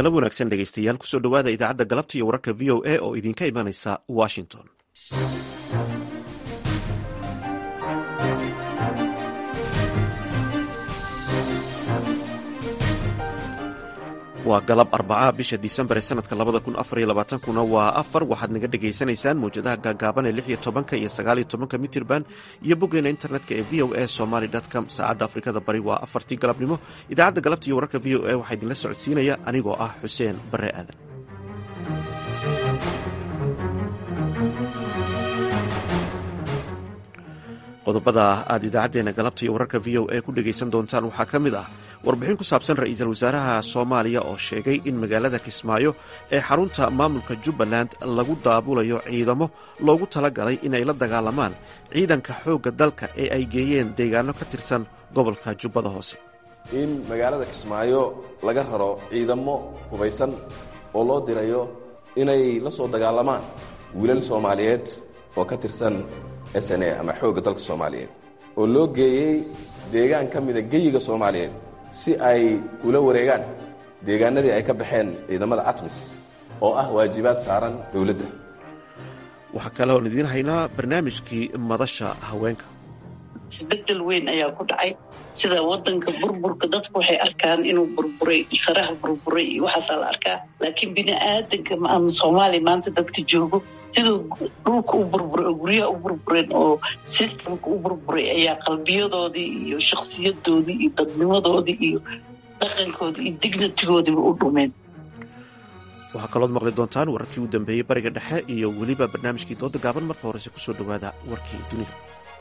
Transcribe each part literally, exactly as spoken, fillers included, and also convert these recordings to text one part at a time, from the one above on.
galab wanaagsan dhegaystayaal kusoo dhowaada idaacadda galabta iyo wararka v o a oo idinka imanaysa washington. waa galab arbaca bisha disembar ee sanadka labada kun afar iyo labaatankuna waa afar waxaad naga dhegaysanaysaan mawjadaha gaagaaban ee lix iyo tobanka iyo sagaal iyo tobanka mitirban iyo boggeena internetka ee v o a somaly com. saacadda afrikada bari waa afartii galabnimo. idaacadda galabta iyo wararka v o a waxaa idinla socodsiinaya anigoo ah xuseen bare aadan. qodobada aad idaacaddeenna galabta iyo wararka v o a ku dhegaysan doontaan waxaa ka mid ah warbixin ku saabsan ra-iisul wasaaraha soomaaliya oo sheegay in magaalada kismaayo ee xarunta maamulka jubbaland lagu daabulayo ciidamo loogu talagalay inay la dagaalamaan ciidanka xoogga dalka ee ay geeyeen deegaano ka tirsan gobolka jubbada hoose. in magaalada kismaayo laga raro ciidamo hubaysan oo loo dirayo inay la soo dagaalamaan wiilal soomaaliyeed oo ka tirsan s n a ama xoogga dalka soomaaliyeed oo loo geeyey deegaan ka mida geyiga soomaaliyeed si ay ula wareegaan deegaanadii ay ka baxeen ciidamada atmis oo ah waajibaad saaran dowladda. waxaa kale oon idiin haynaa barnaamijkii madasha haweenka. isbedel weyn ayaa ku dhacay sida wadanka burburka dadku waxay arkaan inuu burburay, saraha burburay iyo waxaasaa la arkaa, laakiin bini aadanka ama soomaaliya maanta dadka joogo siduu dhulka u burburay oo guryaha u burbureen oo sistamka u burburay ayaa qalbiyadoodii iyo shakhsiyadoodii iyo dadnimadoodii iyo dhaqankoodii iyo dignatigoodiiba u dhumeen. waxaa kalood maqli doontaan wararkii u dambeeyey bariga dhexe iyo weliba barnaamijkii dooda gaaban. marka horese kusoo dhowaada warkii dunida.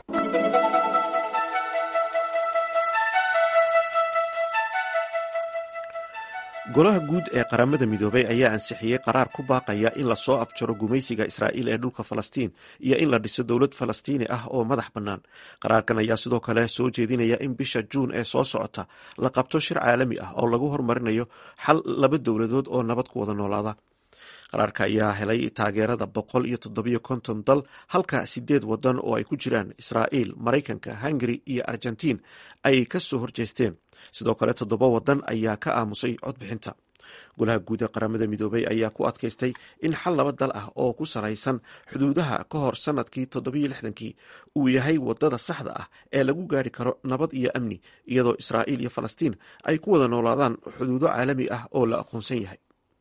golaha guud ee qaramada midoobay ayaa ansixiyey qaraar ku baaqaya in lasoo afjaro gumaysiga israa'iil ee dhulka falastiin iyo in la dhiso dowlad falastiini ah oo madax bannaan. qaraarkan ayaa sidoo kale soo jeedinaya in bisha juun ee soo socota la qabto shir caalami ah oo lagu horumarinayo xal laba dowladood oo nabad ku wada noolaada. qaraarka ayaa helay taageerada boqol iyo toddobiyo konton dal, halka sideed wadan oo ay ku jiraan israa'iil, maraykanka, hungari iyo argentiin ay ka soo horjeesteen. sidoo kale toddoba wadan ayaa ka aamusay codbixinta. golaha guud ee qaramada midoobay ayaa ku adkaystay in xal laba dal ah oo ku salaysan xuduudaha ka hor sanadkii toddobiyo lixdankii uu yahay wadada saxda ah ee lagu gaari karo nabad iyo amni, iyadoo israa'iil iyo falastiin ay ku wada noolaadaan xuduudo caalami ah oo la aqoonsan yahay.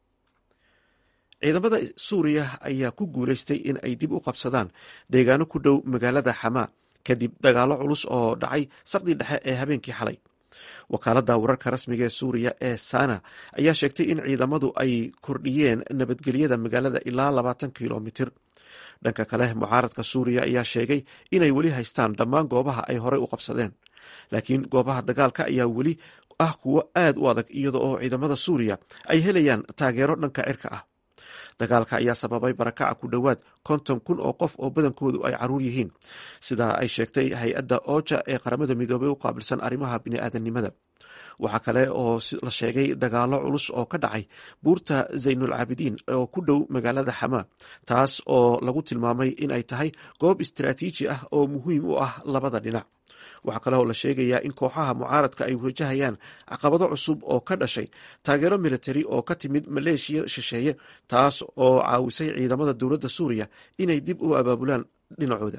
ciidamada suuriya ayaa ku guulaystay in ay dib u qabsadaan deegaano ku dhow magaalada xamaa kadib dagaalo culus oo dhacay saqdii dhexe ee habeenkii xalay. wakaaladda wararka rasmiga ee suuriya ee sana ayaa sheegtay in ciidamadu ay kordhiyeen nabadgelyada magaalada ilaa labaatan kilomitir. dhanka kale mucaaradka suuriya ayaa sheegay inay weli haystaan dhammaan goobaha ay horey u qabsadeen, laakiin goobaha dagaalka ayaa weli ah kuwo aad u adag iyada oo ciidamada suuriya ay helayaan taageero dhanka cirka ah. dagaalka ayaa sababay barakaca ku dhowaad konton kun oo qof oo badankoodu ay caruur yihiin, sidaa ay sheegtay hay-adda ooja ee qaramada midoobay u qaabilsan arrimaha bini'aadanimada. waxaa kale oo la sheegay dagaalo culus oo ka dhacay buurta zaynul caabidiin oo ku dhow magaalada xamaa, taas oo lagu tilmaamay in ay tahay goob istiraatiiji ah oo muhiim u ah labada dhinac. waxaa kale oo la sheegayaa in kooxaha mucaaradka ay wajahayaan caqabado cusub oo ka dhashay taageero militari oo ka timid maleeshiya shisheeye, taas oo caawisay ciidamada dowladda suuriya inay dib u abaabulaan dhinacooda.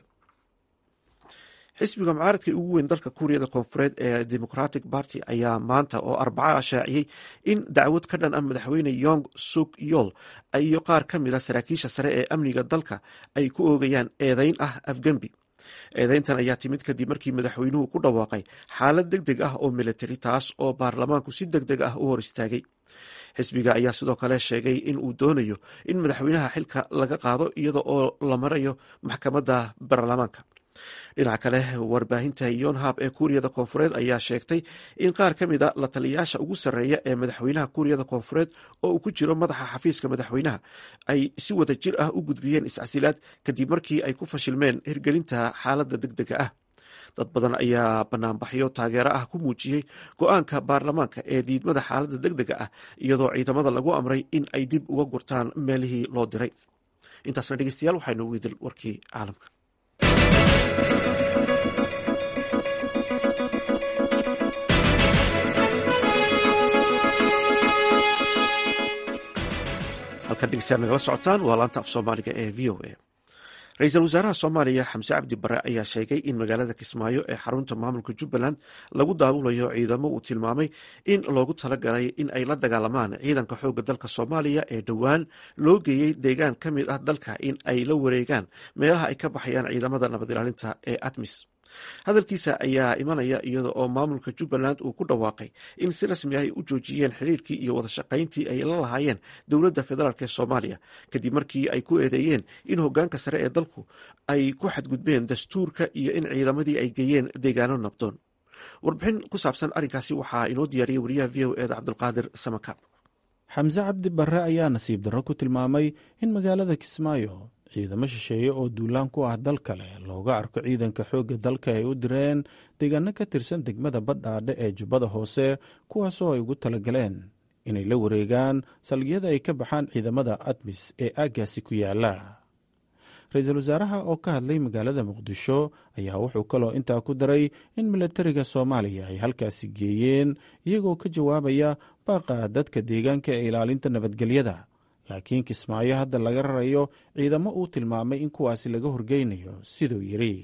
xisbiga mucaaradka ugu weyn dalka kuuriyada koonfureed ee democratic party ayaa maanta oo arbaca shaaciyey in dacwad ka dhan ah madaxweyne yong suk yol iyo qaar ka mid a saraakiisha sare ee amniga dalka ay ku oogayaan eedeyn ah afgembi. eedeyntan ayaa timid kadib markii madaxweynuhu ku dhawaaqay xaalad deg deg ah oo militari, taas oo baarlamaanku si deg deg ah u hor istaagay. xisbiga ayaa sidoo kale sheegay in uu doonayo in madaxweynaha xilka laga qaado iyada oo la marayo maxkamadda baarlamaanka. dhinaca kale warbaahinta yonhab ee kuuriyada koonfureed ayaa sheegtay in qaar ka mid a la taliyayaasha ugu sarreeya ee madaxweynaha kuuriyada koonfureed oo uu ku jiro madaxa xafiiska madaxweynaha ay si wada jir ah u gudbiyeen iscasilaad kadib markii ay ku fashilmeen hirgelinta xaaladda deg dega ah. dad badan ayaa banaanbaxyo taageero ah ku muujiyey go-aanka baarlamaanka ee diidmada xaaladda deg dega ah, iyadoo ciidamada lagu amray in ay dib uga gurtaan meelihii loo diray. intaasna dhegeystayaal waxaa noogu idil warkii caalamka. halka dhegeystayaal nagala socotaan waa laanta af soomaaliga ee v o a. ra-iisul wasaaraha soomaaliya xamse cabdi bare ayaa sheegay in magaalada kismaayo ee xarunta maamulka jubbaland lagu daabulayo ciidamo uu tilmaamay in loogu talagalay in ay la dagaalamaan ciidanka xoogga dalka soomaaliya ee dhowaan loo geeyey deegaan ka mid ah dalka in ay la wareegaan meelaha ay ka baxayaan ciidamada nabad ilaalinta ee atmis. hadalkiisa ayaa imanaya iyada oo maamulka jubbaland uu ku dhawaaqay in si rasmi ah ay u joojiyeen xiriirkii iyo wadashaqayntii ay la lahaayeen dowladda federaalk ee soomaaliya kadib markii ay ku eedeeyeen in hogaanka sare ee dalku ay ku xadgudbeen dastuurka iyo in ciidamadii ay geeyeen deegaano nabdoon. warbixin ku saabsan arrinkaasi waxaa inoo diyaariyey wariyaha v o eda cabdulqaadir samaka. xamse cabdi bare ayaa nasiib darro ku tilmaamay in magaalada kismaayo ciidamo shisheeye oo duulaan ku ah dal kale looga arko ciidanka xoogga dalka ay u direen deegaano ka tirsan degmada badhaadhe ee jubbada hoose kuwaasoo ay ugu talagaleen inay la wareegaan salgiyada ay ka baxaan ciidamada atmis ee aaggaasi ku yaala. ra-iisul wasaaraha oo ka hadlay magaalada muqdisho ayaa wuxuu kaloo intaa ku daray in milatariga soomaaliya ay halkaasi geeyeen iyagoo ka jawaabaya baaqa dadka deegaanka ee ilaalinta nabadgelyada, laakiin kismaayo hadda laga rarayo ciidamo uu tilmaamay in kuwaasi laga horgeynayo siduu yidhi.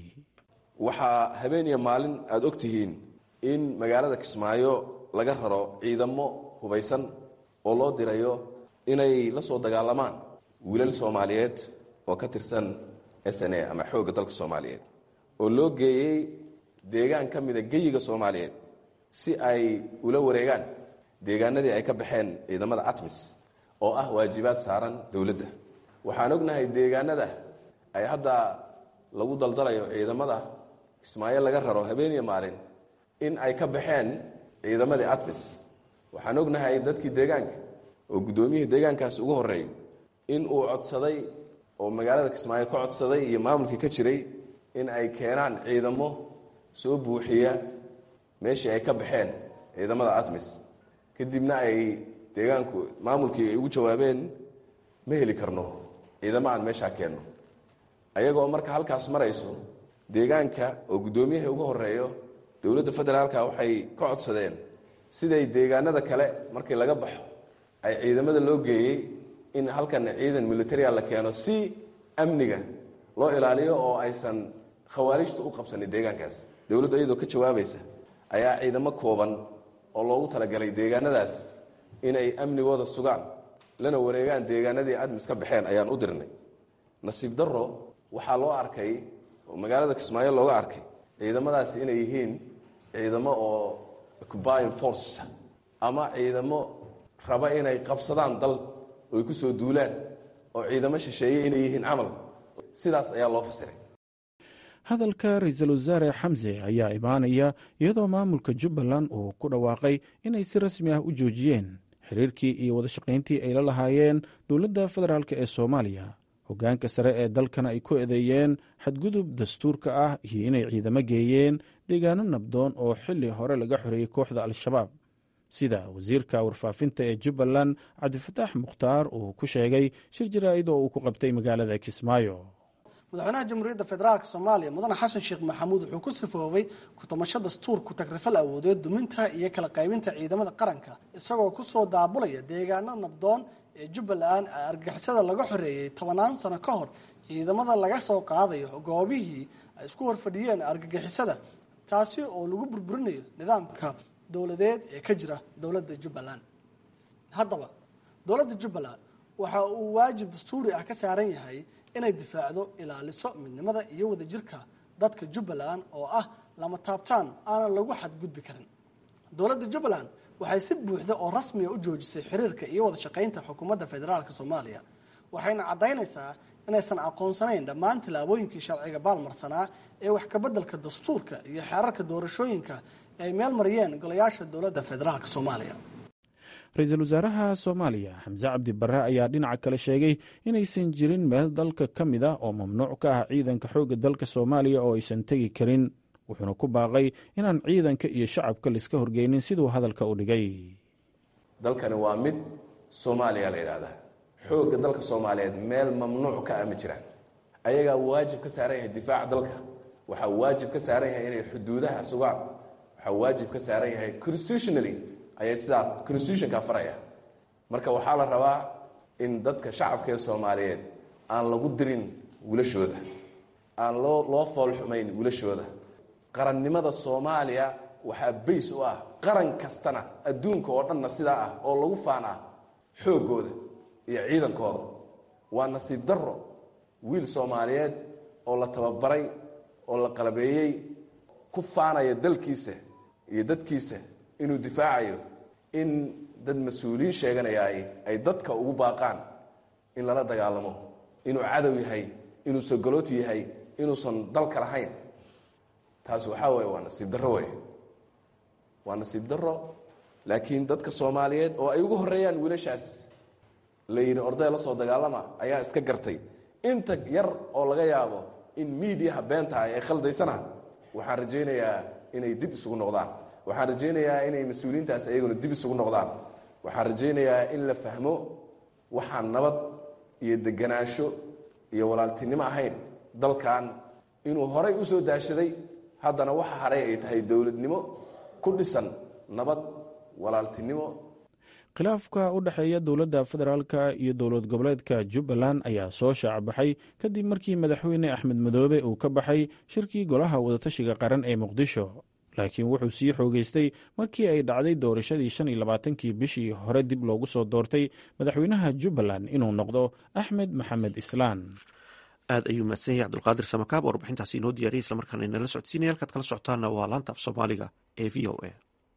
waxaa habeeniya maalin aada og tihiin in magaalada kismaayo laga raro ciidamo hubaysan oo loo dirayo inay la soo dagaalamaan wiilal soomaaliyeed oo ka tirsan s n a ama xoogga dalka soomaaliyeed oo loo geeyey deegaan ka mida geyiga soomaaliyeed si ay ula wareegaan deegaanadii ay ka baxeen ciidamada atmis oo ah waajibaad saaran dowladda. waxaan ognahay deegaanada ay hadda lagu daldalayo ciidamada kismaayo laga raro habeeniya maalin in ay ka baxeen ciidamadii atmis. waxaan ognahay dadkii deegaanka oo guddoomiyihii deegaankaas ugu horreeyo in uu codsaday oo magaalada kismaayo ka codsaday iyo maamulkii ka jiray in ay keenaan ciidamo soo buuxiya meeshii ay ka baxeen ciidamada atmis. kadibna ay deegaanku maamulkii ay ugu jawaabeen ma heli karno ciidamo aan meeshaa keenno. ayagoo marka halkaas marayso deegaanka oo guddoomiyaha ugu horeeyo dowladda federaalka waxay ka codsadeen siday deegaanada kale markii laga baxo ay ciidamada loo geeyey in halkan ciidan militariya la keeno si amniga loo ilaaliyo oo aysan khawaarijtu u qabsanin deegaankaas. dowladdu iyadoo ka jawaabaysa ayaa ciidamo kooban oo loogu talagalay deegaanadaas inay amnigooda sugaan lana wareegaan deegaanadii admis ka baxeen ayaan u dirnay. nasiib darro waxaa loo arkay oo magaalada kismaayo looga arkay ciidamadaasi inay yihiin ciidamo oo occupying force ama ciidamo raba inay qabsadaan dal oy ku soo duulaan oo ciidamo shisheeye inay yihiin camal. sidaas ayaa loo fasiray. hadalka ra-iisul wasaare xamse ayaa imaanaya iyadoo maamulka jubbaland uu ku dhawaaqay inay si rasmi ah u joojiyeen xiriirkii iyo wadashaqayntii ay la lahaayeen dowladda federaalk ee soomaaliya. hogaanka sare ee dalkana ay ku eedeeyeen xadgudub dastuurka ah iyo inay ciidamo geeyeen deegaano nabdoon oo xili hore laga xoreeyey kooxda al-shabaab, sida wasiirka warfaafinta ee jubbaland cabdifataax mukhtaar uu ku sheegay shir jaraa'id oo uu ku qabtay magaalada kismaayo. madaxweynaha jamhuuriyadda federaalk soomaaliya mudane xasan sheekh maxamuud wuxuu ku sifoobay ku-tamasho dastuur ku tagrifal awoodeed duminta iyo kala qaybinta ciidamada qaranka, isagoo kusoo daabulaya deegaanada nabdoon ee jubbaland argagixisada laga xoreeyey tobanaan sano ka hor ciidamada laga soo qaadayo goobihii ay isku horfadhiyeen argagixisada, taasi oo lagu burburinayo nidaamka dowladeed ee ka jira dowladda jubbaland. haddaba dowladda jubbaland waxa uu waajib dastuuri ah ka saaran yahay inay difaacdo, ilaaliso midnimada iyo wadajirka dadka jubbaland oo ah lama taabtaan aanan lagu xadgudbi karin. dowladda jubbaland waxay si buuxda oo rasmiga u joojisay xiriirka iyo wada shaqaynta xukuumadda federaalk soomaaliya, waxayna caddaynaysaa inaysan aqoonsanayn dhammaan tillaabooyinkii sharciga baalmarsanaa ee wax kabeddelka dastuurka iyo xeerarka doorashooyinka ay meel mariyeen golayaasha dowladda federaalk soomaaliya. ra-iisul wasaaraha soomaaliya xamse cabdi bare ayaa dhinaca kale sheegay inaysan jirin meel dalka ka mid ah oo mamnuuc ka ah ciidanka xoogga dalka soomaaliya oo aysan tegi karin, wuxuuna ku baaqay inaan ciidanka iyo shacabka laiska horgeynin siduu hadalka u dhigay. dalkani waa mid soomaaliya la yidhaahdaa. xoogga dalka soomaaliyeed meel mamnuuc ka ah ma jiraan. ayagaa waajib ka saaran yahay difaaca dalka, waxaa waajib ka saaran yahay inay xuduudaha sugaan, waxaa waajib ka saaran yahay constitutionally ayay sidaas constitutionka faraya. marka waxaa la rabaa in dadka shacabka ee soomaaliyeed aan lagu dirin wiilashooda, aan loo loo fool xumayn wiilashooda. qarannimada soomaaliya waxaa bays u ah qaran kastana adduunka oo dhanna sidaa ah oo lagu faanaa xooggooda iyo ciidankooda. waa nasiib darro wiil soomaaliyeed oo la tababaray oo la qalabeeyey ku faanaya dalkiisa iyo dadkiisa inuu difaacayo, in dad mas-uuliyiin sheeganaya ay dadka ugu baaqaan in lala dagaalamo, inuu cadow yahay, inuu sogoloot yahay, inuusan dalka lahayn. taas waxaa waye waa nasiib darro wey waa nasiib darro laakiin dadka soomaaliyeed oo ay ugu horeeyaan wiilashaas la yidhi orday la soo dagaalama ayaa iska gartay. inta yar oo laga yaabo in miidiyaha beenta ay khaldaysana waxaan rajaynayaa inay dib isugu noqdaan. waxaan rajaynayaa inay mas-uuliyiintaas ayaguna dib isugu noqdaan. waxaan rajaynayaa in la fahmo waxaan nabad iyo deganaansho iyo walaaltinimo ahayn dalkan inuu horay u soo daashaday, haddana waxa haray ay tahay dowladnimo ku dhisan nabad, walaaltinimo. khilaafka u dhexeeya dowladda federaalka iyo dowlad goboleedka jubbaland ayaa soo shaacbaxay kadib markii madaxweyne axmed madoobe uu ka baxay shirkii golaha wadatashiga qaran ee muqdisho, laakiin wuxuu sii xoogeystay markii ay dhacday doorashadii shan iyo labaatankii bishii hore dib loogu soo doortay madaxweynaha jubbaland inuu noqdo axmed maxamed islaan. aad ayuu mahadsan yahay cabdulqaadir samakaab oo warbixintaasi inoo diyaariyay islamarkaana inala socodsiinaya. halkaad kala socotaana waa laanta af soomaaliga ee v o a.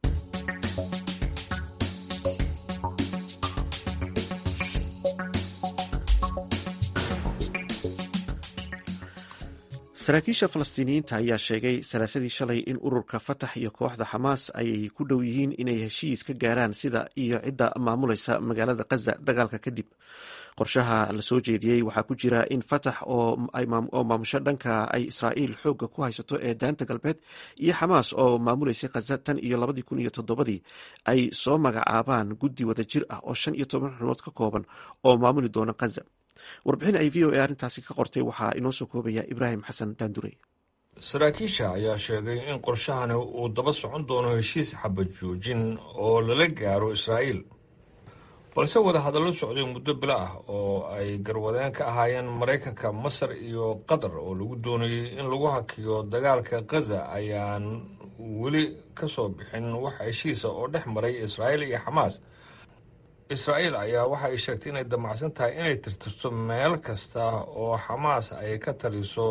saraakiisha falastiiniyiinta ayaa sheegay salaasadii shalay in ururka fatax iyo kooxda xamaas ay ku dhow yihiin inay heshiis ka gaaraan sida iyo cidda maamulaysa magaalada khaza dagaalka kadib. qorshaha la soo jeediyey waxaa ku jira in fatax oo maamusho dhanka ay israa'iil xoogga ku haysato ee daanta galbeed iyo xamaas oo maamuleysay khaza tan iyo labadii kun iyo toddobadii ay soo magacaabaan guddi wada jir ah oo shan iyo toban xubnood ka kooban oo maamuli doona khaza. warbixin ay v o a arrintaasi ka qortay waxaa inoo soo koobaya ibraahim xasan daandurey. saraakiisha ayaa sheegay in qorshahani uu daba socon doono heshiis xabad joojin oo lala gaaro israa'iil, balse wadahadallo socday muddo bilo ah oo ay garwadeen ka ahaayeen maraykanka, masar iyo qatar oo lagu doonayey in lagu hakiyo dagaalka khaza ayaan weli ka soo bixin wax heshiisa oo dhex maray israa'iil iyo xamaas. israa'iil ayaa waxa ay sheegtay inay damacsan tahay inay tirtirto meel kasta oo xamaas ay ka taliso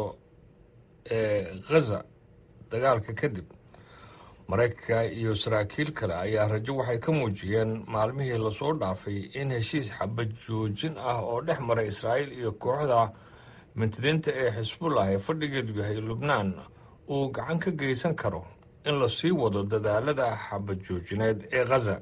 ee khaza dagaalka kadib. maraykanka iyo saraakiil kale ayaa rajo waxay ka muujiyeen maalmihii lasoo dhaafay in heshiis xabad joojin ah oo dhex maray israa'iil iyo kooxda mintidiinta ee xisbullah ee fadhigeedu yahay lubnaan uu gacan ka geysan karo in lasii wado dadaalada xabad joojineed ee khaza.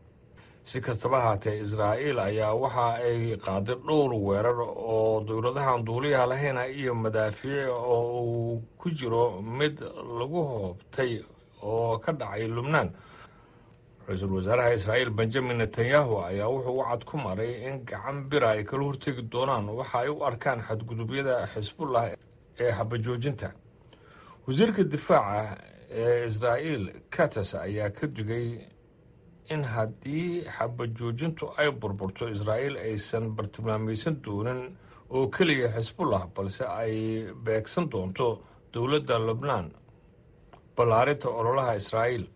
si kastaba haatee israa'iil ayaa waxa ay qaaday dhowr weerar oo dowladahan duuliyaha lahayna iyo madaafiic oo uu ku jiro mid lagu hoobtay oo ka dhacay lubnaan. ra-iisul wasaaraha israa'iil benjamin netanyahu ayaa wuxuu u cad ku maray in gacan bira ay kala hortegi doonaan waxa ay u arkaan xadgudubyada xisbullah ee xabajoojinta. wasiirka difaaca ee israa'iil katas ayaa ka digay in haddii xabajoojintu ay burburto israa'iil aysan bartilmaamaysan doonin oo keliya xisbullah balse ay beegsan doonto dowladda lubnaan ballaarinta ololaha israa'iil.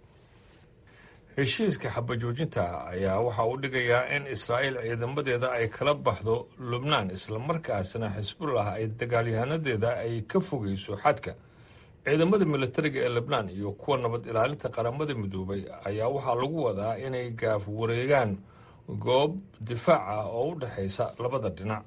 heshiiska xabajoojinta ayaa waxa uu dhigayaa in israa'iil ciidamadeeda ay kala baxdo lubnaan islamarkaasna xisbullah ay dagaalyahanadeeda ay ka fogeyso xadka. ciidamada militariga ee lebnaan iyo kuwa nabad ilaalinta qaramada midoobay ayaa waxaa lagu wadaa inay gaaf wareegaan goob difaac ah oo u dhexaysa labada dhinac.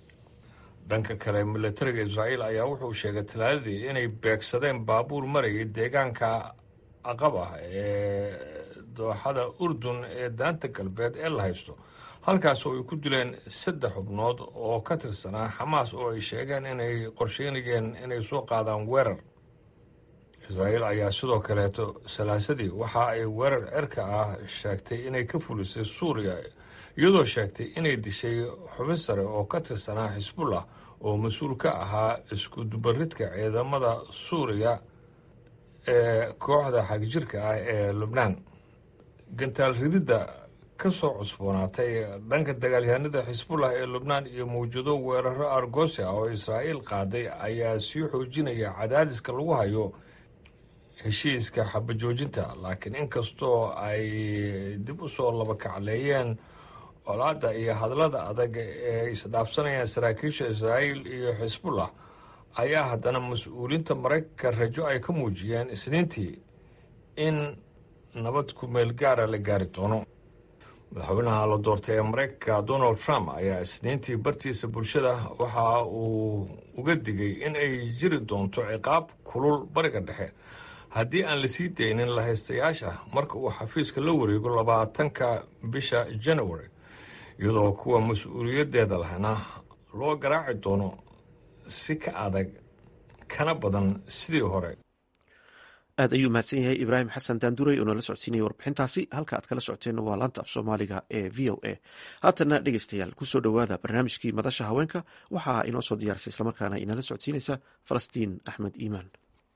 dhanka kale militariga israa'iil ayaa wuxuu sheegay talaadadii inay beegsadeen baabuur marayay deegaanka aqab ah ee dooxada urdun ee daanta galbeed ee la haysto, halkaas oo ay ku dileen saddex xubnood oo ka tirsanaa xamaas oo ay sheegeen inay qorsheynayeen inay soo qaadaan weerar. israa'iil ayaa sidoo kaleeto salaasadii waxa ay weerar cirka ah sheegtay inay ka fulisay suuriya, iyadoo sheegtay inay dishay xubin sare oo ka tirsanaa xisbullah oo mas-uul ka ahaa isku dubaridka ciidamada suuriya ee kooxda xagjirka ah ee lubnaan. gantaal rididda ka soo cusboonaatay dhanka dagaalyahanada xisbullah ee lubnaan iyo mawjado weeraro argoosi ah oo israa'iil qaaday ayaa sii xoojinaya cadaadiska lagu hayo heshiiska xabajoojinta. laakiin inkastoo ay dib u soo laba kacleeyeen colaadda iyo hadallada adag ee isdhaafsanayaan saraakiisha israa'iil iyo xisbullah, ayaa haddana mas-uuliyiinta maraykanka rajo ay ka muujiyeen isniintii in nabad ku meel gaara la gaari doono. madaxweynaha la doortay ee maraykanka donald trump ayaa isniintii bartiisa bulshada waxa uu uga digay in ay jiri doonto ciqaab kulul bariga dhexe haddii aan la sii daynin lahaystayaasha marka uu xafiiska la wareego labaatanka bisha january, iyadoo kuwa mas-uuliyaddeeda lahna loo garaaci doono si ka adag kana badan sidii hore. aad ayuu mahadsan yahay ibraahim xasan daanduray oo nala socodsiinaya warbixintaasi. halka aad kala socoteen waa laanta af soomaaliga ee v o a. haatana dhegeystayaal kusoo dhowaada barnaamijkii madasha haweenka. waxaa inoo soo diyaarisay islamarkaana inala socodsiinaysa falastiin axmed iimaan.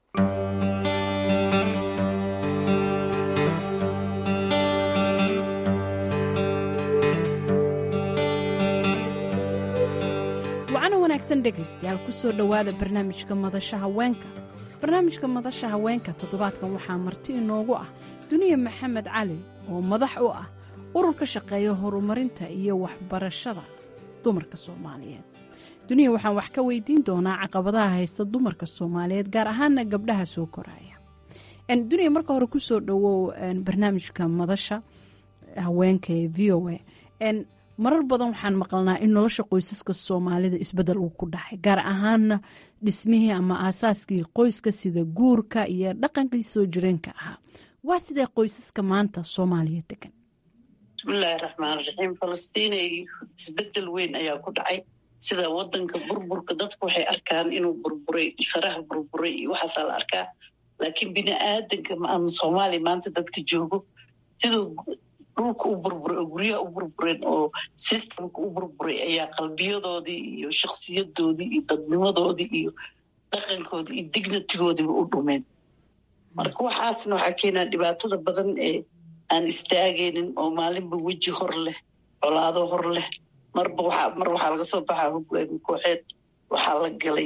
wacana wanaagsan dhegaystayaal kusoo dhowaada barnaamijka madasha haweenka. barnaamijka madasha haweenka toddobaadkan waxaa marti inoogu ah duniya maxamed cali oo madax u ah urur ka shaqeeya horumarinta iyo waxbarashada dumarka soomaaliyeed. duniya waxaan wax ka weydiin doonaa caqabadaha haysta dumarka soomaaliyeed, gaar ahaana gabdhaha soo koraya. duniya marka hore kusoo dhowow barnaamijka madasha haweenka ee v o a. marar badan waxaan maqalnaa in nolosha qoysaska soomaalida isbedel uu ku dhacay, gaar ahaana dhismihii ama aasaaskii qoyska sida guurka iyo dhaqankii soo jireenka ahaa. waa sidee qoysaska maanta soomaaliya degan? bismillaahi raxmaan raxiim. falastiinay isbedel weyn ayaa ku dhacay. sida wadanka burburka dadku waxay arkaan inuu burburay, saraha burburay iyo waxaasaa la arkaa. laakiin bini aadanka ama soomaaliya maanta dadka joogo siduu dhulka u burburay oo guryaha u burbureen oo sistamka u burburay ayaa qalbiyadoodii iyo shakhsiyadoodii iyo dadnimadoodii iyo dhaqankoodii iyo dignatigoodiiba u dhumeen. marka waxaasna waxaa keenaa dhibaatada badan ee aan istaagaynin oo maalinba weji hor leh, colaado hor leh. marba waxaa mar waxaa laga soo baxaa hogaami kooxeed, waxaa la galay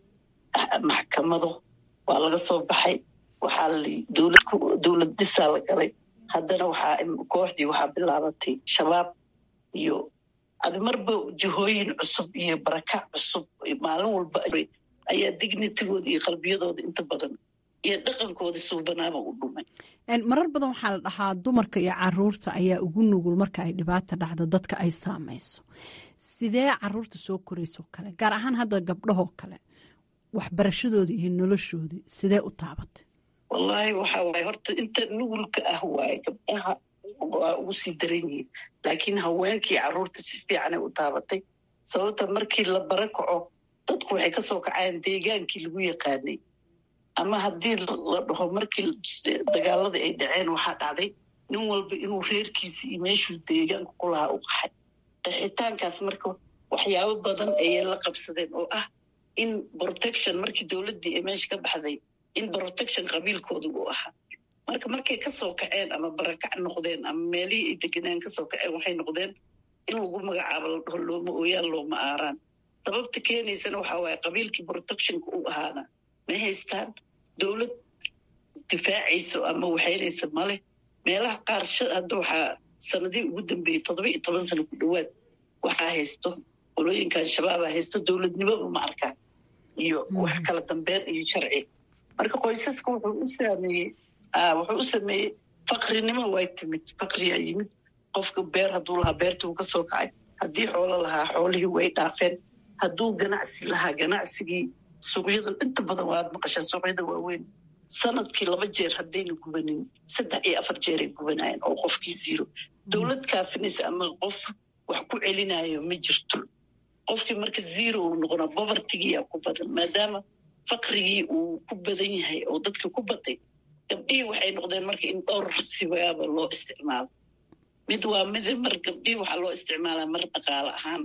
maxkamado, waa laga soo baxay, waxaa la dowlad dowlad dhisaa la galay. haddana waxaa kooxdii waxaa bilaabatay shabaab iyo adi marba jihooyin cusub iyo barakac cusub maalin walba ayaa dignitigooda iyo qalbiyadooda inta badan iyo dhaqankooda suubanaaba u dhumay. marar badan waxaa la dhahaa dumarka iyo caruurta ayaa ugu nugul marka ay dhibaata dhacdo dadka ay saamayso. sidee caruurta soo korayso kale, gaar ahaan hadda gabdhahoo kale, waxbarashadoodii iyo noloshoodii sidee u taabatay? wallaahi waxa waaye horta inta nugulka ah waaye gabdhaha waa ugu sii daran yihiin, laakiin haweenkii caruurta si fiicanay u taabatay. sababta markii la bara kaco dadku waxay ka soo kacayaan deegaankii lagu yaqaanay, ama haddii la dhaho markii dagaaladii ay dhaceen waxaa dhacday nin walba inuu reerkiisa iyo meeshuu deegaanka ku lahaa u qaxay. qaxitaankaas marka waxyaabo badan ayay la qabsadeen oo ah in protection markii dowladdii ay meesha ka baxday in protection qabiilkooda uu ahaa. marka markay ka soo kaceen ama barakac noqdeen ama meelihii ay deganaan ka soo kaceen waxay noqdeen in lagu magacaabo la dhaho looma ooyaan looma aaraan. sababta keenaysana waxaa waaye qabiilkii protectionka uu ahaana ma haystaan, dowlad difaacayso ama waxaynaysa male. meelaha qaar hadda waxaa sanadii ugu dambeeyey toddoba iyo toban sano ku dhowaad waxaa haysto qolooyinkan shabaabaa haysto, dowladnimaba ma arkaan iyo wax kala dambeyn iyo sharci. marka qoysaska wuxuu u sameeyey wuxuu u sameeyey faqrinimo way timid, faqriyaa yimid. qofka beer hadduu lahaa beertii uu ka soo kacay, haddii xoolo lahaa xoolihii way dhaafeen, hadduu ganacsi lahaa ganacsigii. suuqyada inta badan waad maqashaa suuqyada waaweyn sanadkii laba jeer haddayna gubanin saddex iyo afar jeer ay gubanayeen oo qofkii siiro. dowlad kaafinaysa ama qof wax ku celinayo ma jirto. qofkii marka zero uu noqonaa, bovertigiyaa ku badan maadaama faqrigii uu ku badan yahay oo dadka ku batay. gabdhihii waxay noqdeen marka in dhowr sibaaba loo isticmaalo. mid waa mid mar gabdhihii waxaa loo isticmaalaa mar dhaqaale ahaan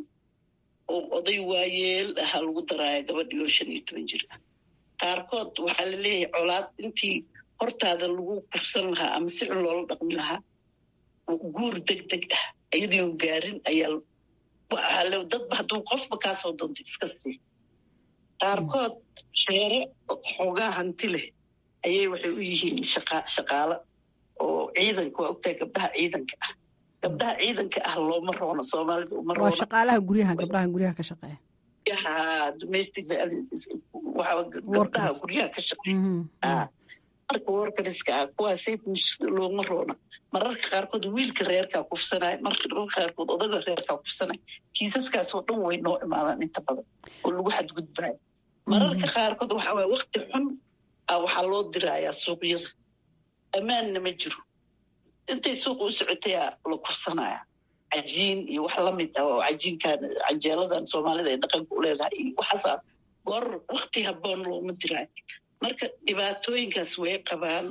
oo oday waayeel ahaa lagu daraayo gabadhii oo shan iyo toban jir ah. qaarkood waxaa la leeyahay colaad intii hortaada lagu kursan lahaa ama si cun loola dhaqmi lahaa guur deg deg ah iyadoo gaarin ayaa dadba hadduu qofba kaa soo doonto iska sii qaarkood sheere xoogaa hanti leh ayay waxay u yihiin shaqaalo oo ciidanka waa ogtahay gabdhaha ciidanka ah gabdhaha ciidanka ah looma roono soomaalida uma roono waa shaqaalaha guryaha gabdhaha guryaha ka shaqeeya yaha domestic gabdhaha guryaha ka shaqeeya marka workariska ah kuwaasay looma roona mararka qaarkood wiilka reerkaa kufsanaya mararka qaarkood odaga reerkaa kufsanaya kiisaskaas oo dhan way noo imaadaan inta badan oo lagu xadgudbaayo mararka qaarkood waxaa waaya waqti xun ah waxaa loo dirayaa suuqyada ammaanna ma jiro intay suuqa u socotayaa la kufsanaya cajiin iyo wax lamid ah oo cajiinkan canjeeladan soomaalida ay dhaqanka u leedahay iyo waxaasaa goor waqti haboon looma diraayo marka dhibaatooyinkaas way qabaan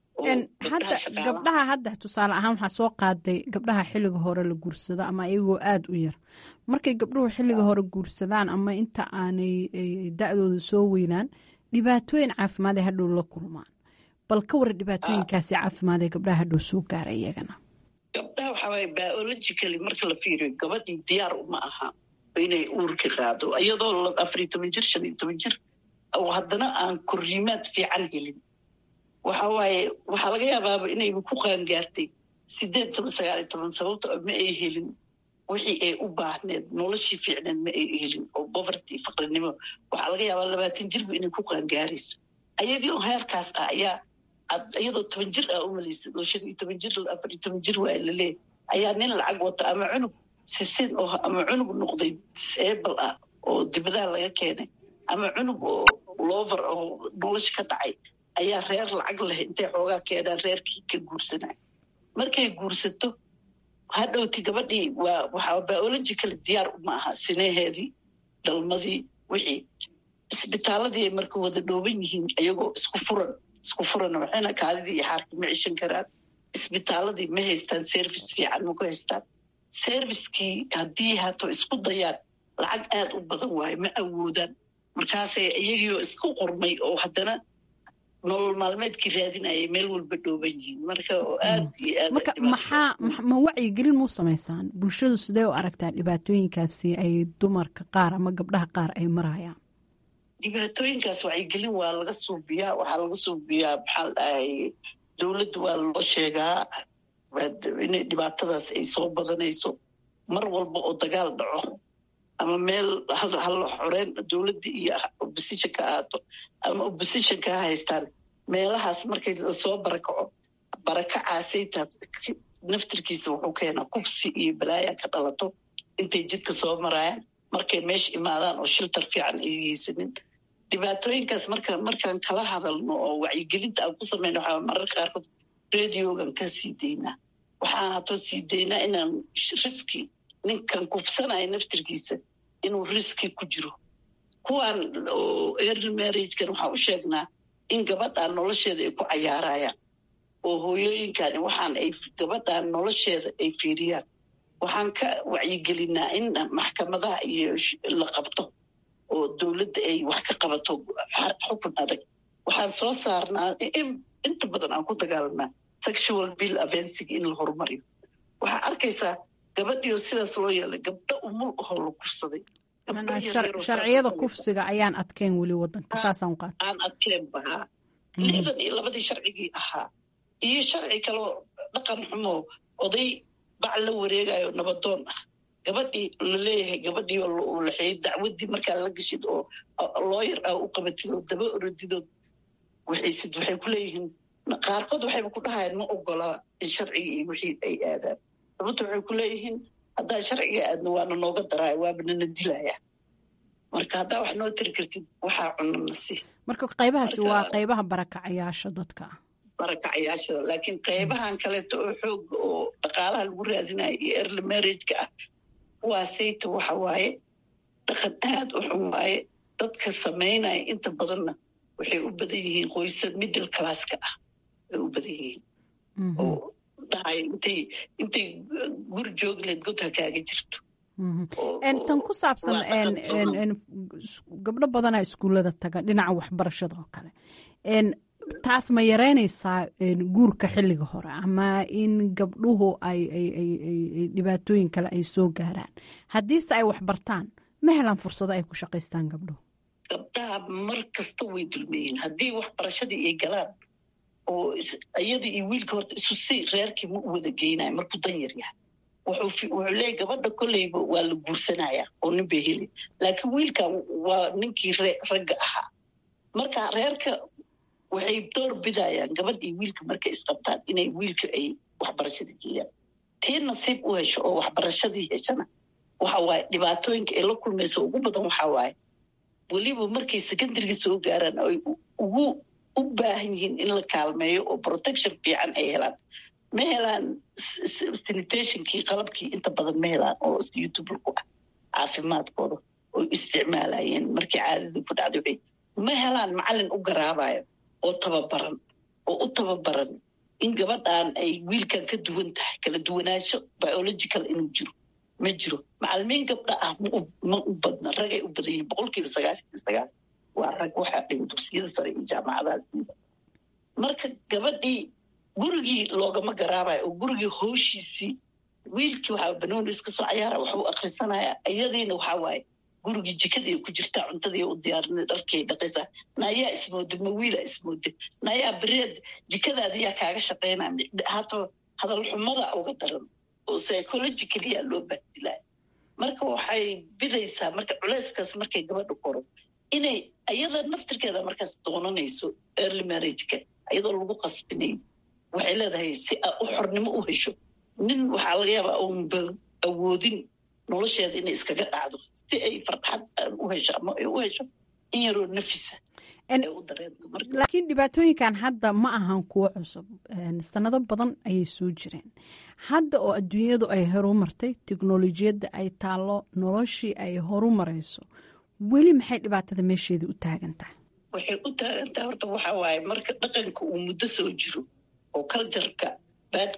hadda gabdhaha hadda tusaale ahaan waxaa soo qaaday gabdhaha xilliga hore la guursado ama iyagoo aada u yar markay gabdhuhu xilliga hore guursadaan ama inta aanay da-dooda soo weynaan dhibaatooyin caafimaad ay hadhow la kulmaan bal ka waran dhibaatooyinkaasi caafimaad ee gabdhaha hadhow soo gaara iyagana gabdhaha waxaa waaya biologically marka la fiiriyo gabadhii diyaar uma aha inay uurka qaado iyadoo afariyo toban jir shan iyo toban jir oo haddana aan korriimaad fiican helin waxa waaye waxaa laga yaabaaba inayba ku qaangaartay sideed toban sagaal iyo toban sababto ma ay helin wixii ay u baahneed noloshii fiicneed ma ay helin oo poverty faqrinimo waxaa laga yaabaa labaatan jirba inay ku qaangaarayso ayadii oo heerkaas ah ayaa iyadoo toban jir ah umalaysid oo shan iyo toban jir afar iyo toban jir waa laleeyahy ayaa nin lacag wata ama cunug sisin oo ama cunug noqday disable ah oo dibadaha laga keenay ama cunug oo lover oo nolosha ka dhacay ayaa reer lacag leh intay xoogaa keenaan reerkii ka guursanaya markay guursato hadhowti gabadhii waa waxaa biological diyaar uma aha sineheedii dhalmadii wixii isbitaaladii ay marka wada dhooban yihiin ayagoo isku furan isku furan waxayna kaadidii iyo xaarkii ma cishan karaan isbitaaladii ma haystaan service fiican ma ku haystaan servicekii haddii hato isku dayaan lacag aada u badan waayo ma awoodaan markaasay iyagiioo isku qormay oo haddana nolol maalmeedkii raadinayay meel walba dhooban yihiin marka oo aad iyo aad marka maxaa ma wacyigelin muu samaysaan bulshadu sidee u aragtaa dhibaatooyinkaasi ay dumarka qaar ama gabdhaha qaar ay marayaan dhibaatooyinkaas wacyigelin waa laga suubiyaa waxaa laga suubiyaa maxaa la dhahay dowladda waa loo sheegaa inay dhibaatadaas ay soo badanayso mar walba oo dagaal dhaco ama meel hala xoreen dowladda iyo oppositionka ahaato ama oppositionka ha haystaan meelahaas markay lasoo barakaco barakacaasayta naftirkiisa wuxuu keenaa kubsi iyo balaaya ka dhalato intay jidka soo marayaan markay meesha imaadaan oo shiltar fiican ay haysanin dhibaatooyinkaas marka markaan kala hadalno oo wacyigelinta aan ku samayno waxaa mararka qaarkood radiogan ka sii daynaa waxaan hatoo sii daynaa inaan riski ninkan kufsanaya naftirkiisa inuu riski ku jiro kuwaan oo early marriagekan waxaan u sheegnaa in gabadhaan nolosheeda ay ku cayaarayaan oo hooyooyinkani waxaan ay gabadhaan nolosheeda ay fiiriyaan waxaan ka wacyigelinaa in maxkamadaha iyo la qabto oo dowladda ay wax ka qabato xukun adag waxaan soo saarnaa inta badan aan ku dagaalanaa sexual bill avencig in la horumariyo waxaa arkaysaa gabadhiio sidaas loo yeelay gabdho umul ahoo la kufsaday sharciyada kufsiga ayaan adkeyn weli wadanka saasaan qaata aan adkeen bahaa lixdan iyo labadii sharcigii ahaa iyo sharci kaloo dhaqan xumo oday bac la wareegayo nabadoon ah gabadhii laleeyahay gabadhii oo laxeeyey dacwadii markaa la gashid oo looyar ah u qabatid oo daba orodidood waxaysid waxay ku leeyihiin qaarkood waxayba ku dhahayaan ma ogola in sharcigii iyo wixii ay aadaan sababta waxay ku leeyihiin haddaa sharciga aadna waana nooga daraayo waabanana dilaya marka haddaa wax noo tiri kartid waxaa cunana si marka qaybahaasi waa qaybaha barakacayaasha dadka barakacayaasha laakiin qaybahan kaleeto oo xooga oo dhaqaalaha lagu raadinayo iyo early marriageka ah kuwaasayta waxa waaye dhaqan aad u xun waaye dadka samaynaya inta badanna waxay u badan yihiin qoysa middle classka ah ay u badan yihiin oo dhahay intay intay guri joogleed god ha kaaga jirto tan ku saabsan gabdho badanaa iskuullada taga dhinaca waxbarashada oo kale taas ma yareynaysaa guurka xilliga hore ama in gabdhuhu ay dhibaatooyin kale ay soo gaaraan haddiise ay waxbartaan ma helaan fursado ay ku shaqaystaan gabdhuhu? gabdhaha mar kasta way dulmeeyeen haddii waxbarashadii ay galaan oo iyadii iyo wiilka horta isu si reerkii ma u wada geynayo markuu dan yar yahay wuxuu leeyahy gabadha kolleyba waa la guursanayaa oo nin bay heli laakiin wiilka waa ninkii ragga ahaa marka reerka waxay door bidayaan gabadh iyo wiilka markay isqabtaan inay wiilka ay waxbarashada geeyaan tii nasiib u hesho oo waxbarashadii heshana waxa waaye dhibaatooyinka ay la kulmayso ugu badan waxaa waaye weliba markay secondariga soo gaaraan ay ugu u baahan yihiin in la kaalmeeyo oo protection fiican ay helaan ma helaan sanitationkii qalabkii inta badan ma helaan oo suitable ku ah caafimaadkooda oo isticmaalayeen markii caadadii ku dhacday ma helaan macallin u garaabayo oo tababaran oo u tababaran in gabadhan ay wiilkan ka duwan tahay kala duwanaansho biological inuu jiro ma jiro macallimiin gabdha ah ma u badna ragay u badan yihiin boqolkiiba sagaashan iyo sagaal waa rag waxaa dhiga dugsiyada sare iyo jaamacadaha marka gabadhii gurigii loogama garaabayo oo gurigii howshiisii wiilkii waxaa banooni iska soo cayaara waxuu akhrisanaya iyadiina waxaa waaye gurigii jikadii ku jirtaa cuntadii u diyaarinay dharkay dhaqaysaa naayaa ismooda ma wiila ismooda naayaa bereed jikadaadi yaa kaaga shaqaynaya hato hadal xumada uga daran oo psychologically yaa loo bahdilaa marka waxay bidaysaa marka culeyskaas markay gabadha koro inay iyada naftirkeeda markaas doonanayso early marriageka iyadoo lagu qasbinayo waxay leedahay si u xornimo u hesho nin waxaa laga yaabaa uunba awoodin nolosheeda inay iskaga dhacdo si ay farxad u hesho ama ay u hesho in yaroo nafisa ay u dareento laakiin dhibaatooyinkan hadda ma ahan kuwo cusub sanado badan ayay soo jireen hadda oo adduunyadu ay horumartay teknolojiyadda ay taallo noloshii ay horumarayso weli maxay dhibaatada meesheeda u taagan tahay waxay u taagan tahay horta waxaa waaye marka dhaqanka uu muddo soo jiro oo cultureka bad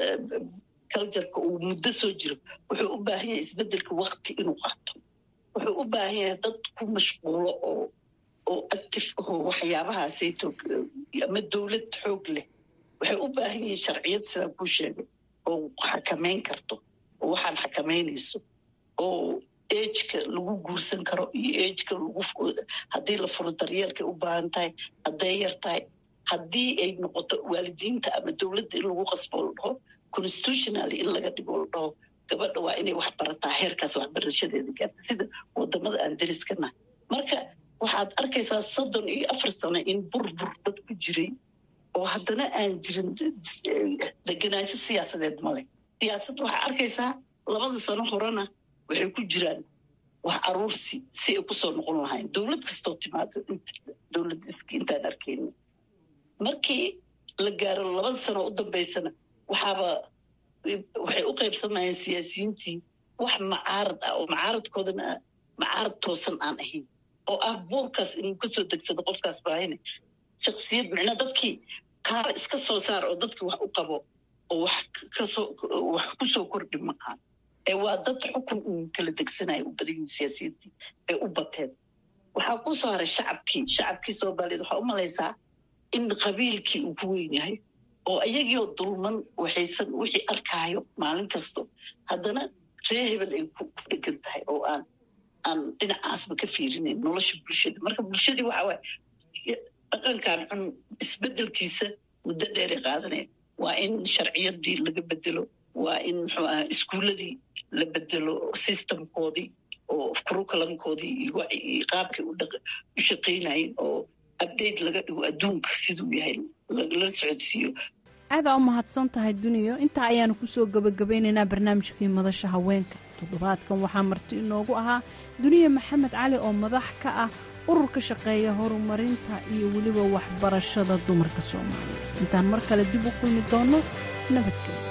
cultureka uu muddo soo jiro wuxuu u baahan yahay isbedelka waqti inuu qaato wuxuu u baahan yahay dad ku mashquulo oo oo active oo waxyaabahaasayto ama dowlad xoog leh waxay u baahan yihiin sharciyad sidaan kuu sheegay oo xakamayn karto oo waxaan xakamaynayso oo ejka lagu guursan karo iyo ejka lagu haddii la furo daryeelkay u baahan tahay hadday yar tahay haddii ay noqoto waalidiinta ama dowladda in lagu qasbo la dhaho constitutionally in laga dhigo la dhaho gabadha waa inay wax barataa heerkaas waxbarashadeeda gaarta sida wadamada aan dariskana marka waxaad arkaysaa soddon iyo afar sano in burbur dad ku jiray oo haddana aan jirin deganaansho siyaasadeed male siyaasad waxaa arkaysaa labada sano horena waxay ku jiraan wax aruursi si ay kusoo noqon lahayn dowlad kastoo timaado dowlad intaan arkeyni markii la gaaro labada sano u dambaysana waxaaba waxay u qaybsamayeen siyaasiyiintii wax macaarad ah oo macaaradkoodana macaarad toosan aan ahayn oo ah buurkaas inuu kasoo degsado qofkaas baahine shaksiyad micnaa dadkii kaala iska soo saar oo dadkii wax u qabo oo wax kasoo wax kusoo kordhi ma aha ee waa dad xukun uu kala degsanayo u badan yihiin siyaasiyiintii ay u bateen waxaa ku soo haray shacabkii shacabkii soomaaliyeed waxaa u malaysaa in qabiilkii uu ku weyn yahay oo iyagiioo dulman waxaysan wixii arkaayo maalin kasto haddana ree hebel ay ku dhegan tahay oo aan aan dhinacaasba ka fiirinayn nolosha bulshada marka bulshadii waxaa waaye dhaqankan xun isbedelkiisa muddo dheeray qaadanaya waa in sharciyadii laga bedelo waa in muxuu aha iskuuladii la bedelo systemkoodii oo curriculumkoodii iyo qaabkay u shaqaynayeen oo update laga dhigo adduunka siduu yahay la socodsiiyo aadaa u mahadsan tahay duniyo intaa ayaanu kusoo gabagabeynaynaa barnaamijkii madasha haweenka toddobaadkan waxaa marti inoogu ahaa duniya maxamed cali oo madax ka ah urur ka shaqeeya horumarinta iyo weliba waxbarashada dumarka soomaaliya intaan mar kale dib u kulmi doonno nabadgelyo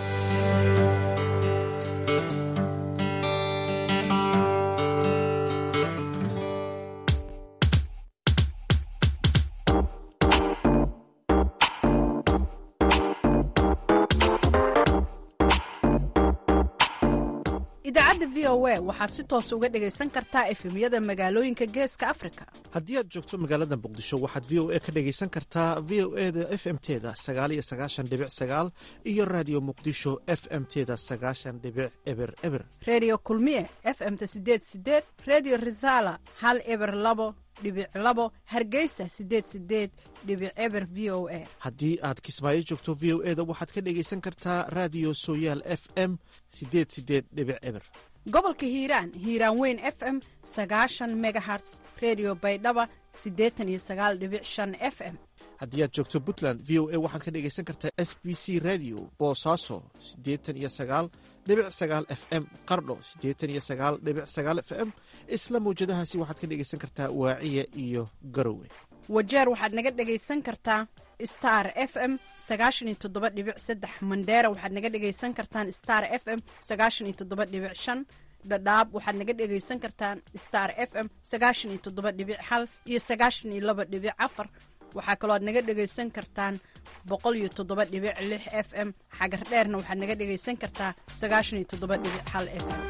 idaacadda v o a waxaad si toos uga dhegaysan kartaa efemyada magaalooyinka geeska afrika. haddii aad joogto magaalada muqdisho waxaad v o a ka dhegaysan kartaa v o e da f m teda sagaal iyo sagaashan dhibic sagaal iyo raadiyo muqdisho f m teda sagaashan dhibic eber eber. reediyo kulmiye f m ta sideed sideed, reediyo risaala hal eber labo dhibic labo, hargeysa sideed sideed dhibic eber v o a. haddii aad kismaayo joogto v o e da waxaad ka dhegaysan kartaa raadiyo sooyaal f m sideed sideed dhibic eber. gobolka hiiraan hiiraan weyn f m sagaashan megaherts, reediyo baydhaba siddeetan iyo sagaal dhibic shan f m. haddii aad joogto puntland v o a waxaad ka dhegaysan kartaa s b c radio boosaaso siddeetan iyo sagaal dhibic sagaal f m, qardho siddeetan iyo sagaal dhibic sagaal f m. isla mawjadahaasi waxaad ka dhegaysan kartaa waaciya iyo garowe. wajeer waxaad naga dhegaysan kartaa star f m sagaashan iyo toddoba dhibic saddex, mandheera waxaad naga dhegaysan kartaan star f m sagaashan iyo toddoba dhibic shan, dhadhaab waxaad naga dhegaysan kartaan star f m sagaashan iyo toddoba dhibic hal iyo sagaashan iyo laba dhibic afar. waxaa kaloo aad naga dhegaysan kartaan boqol iyo toddoba dhibic lix f m, xagar dheerna waxaad naga dhegaysan kartaa sagaashan iyo toddoba dhibic hal f m.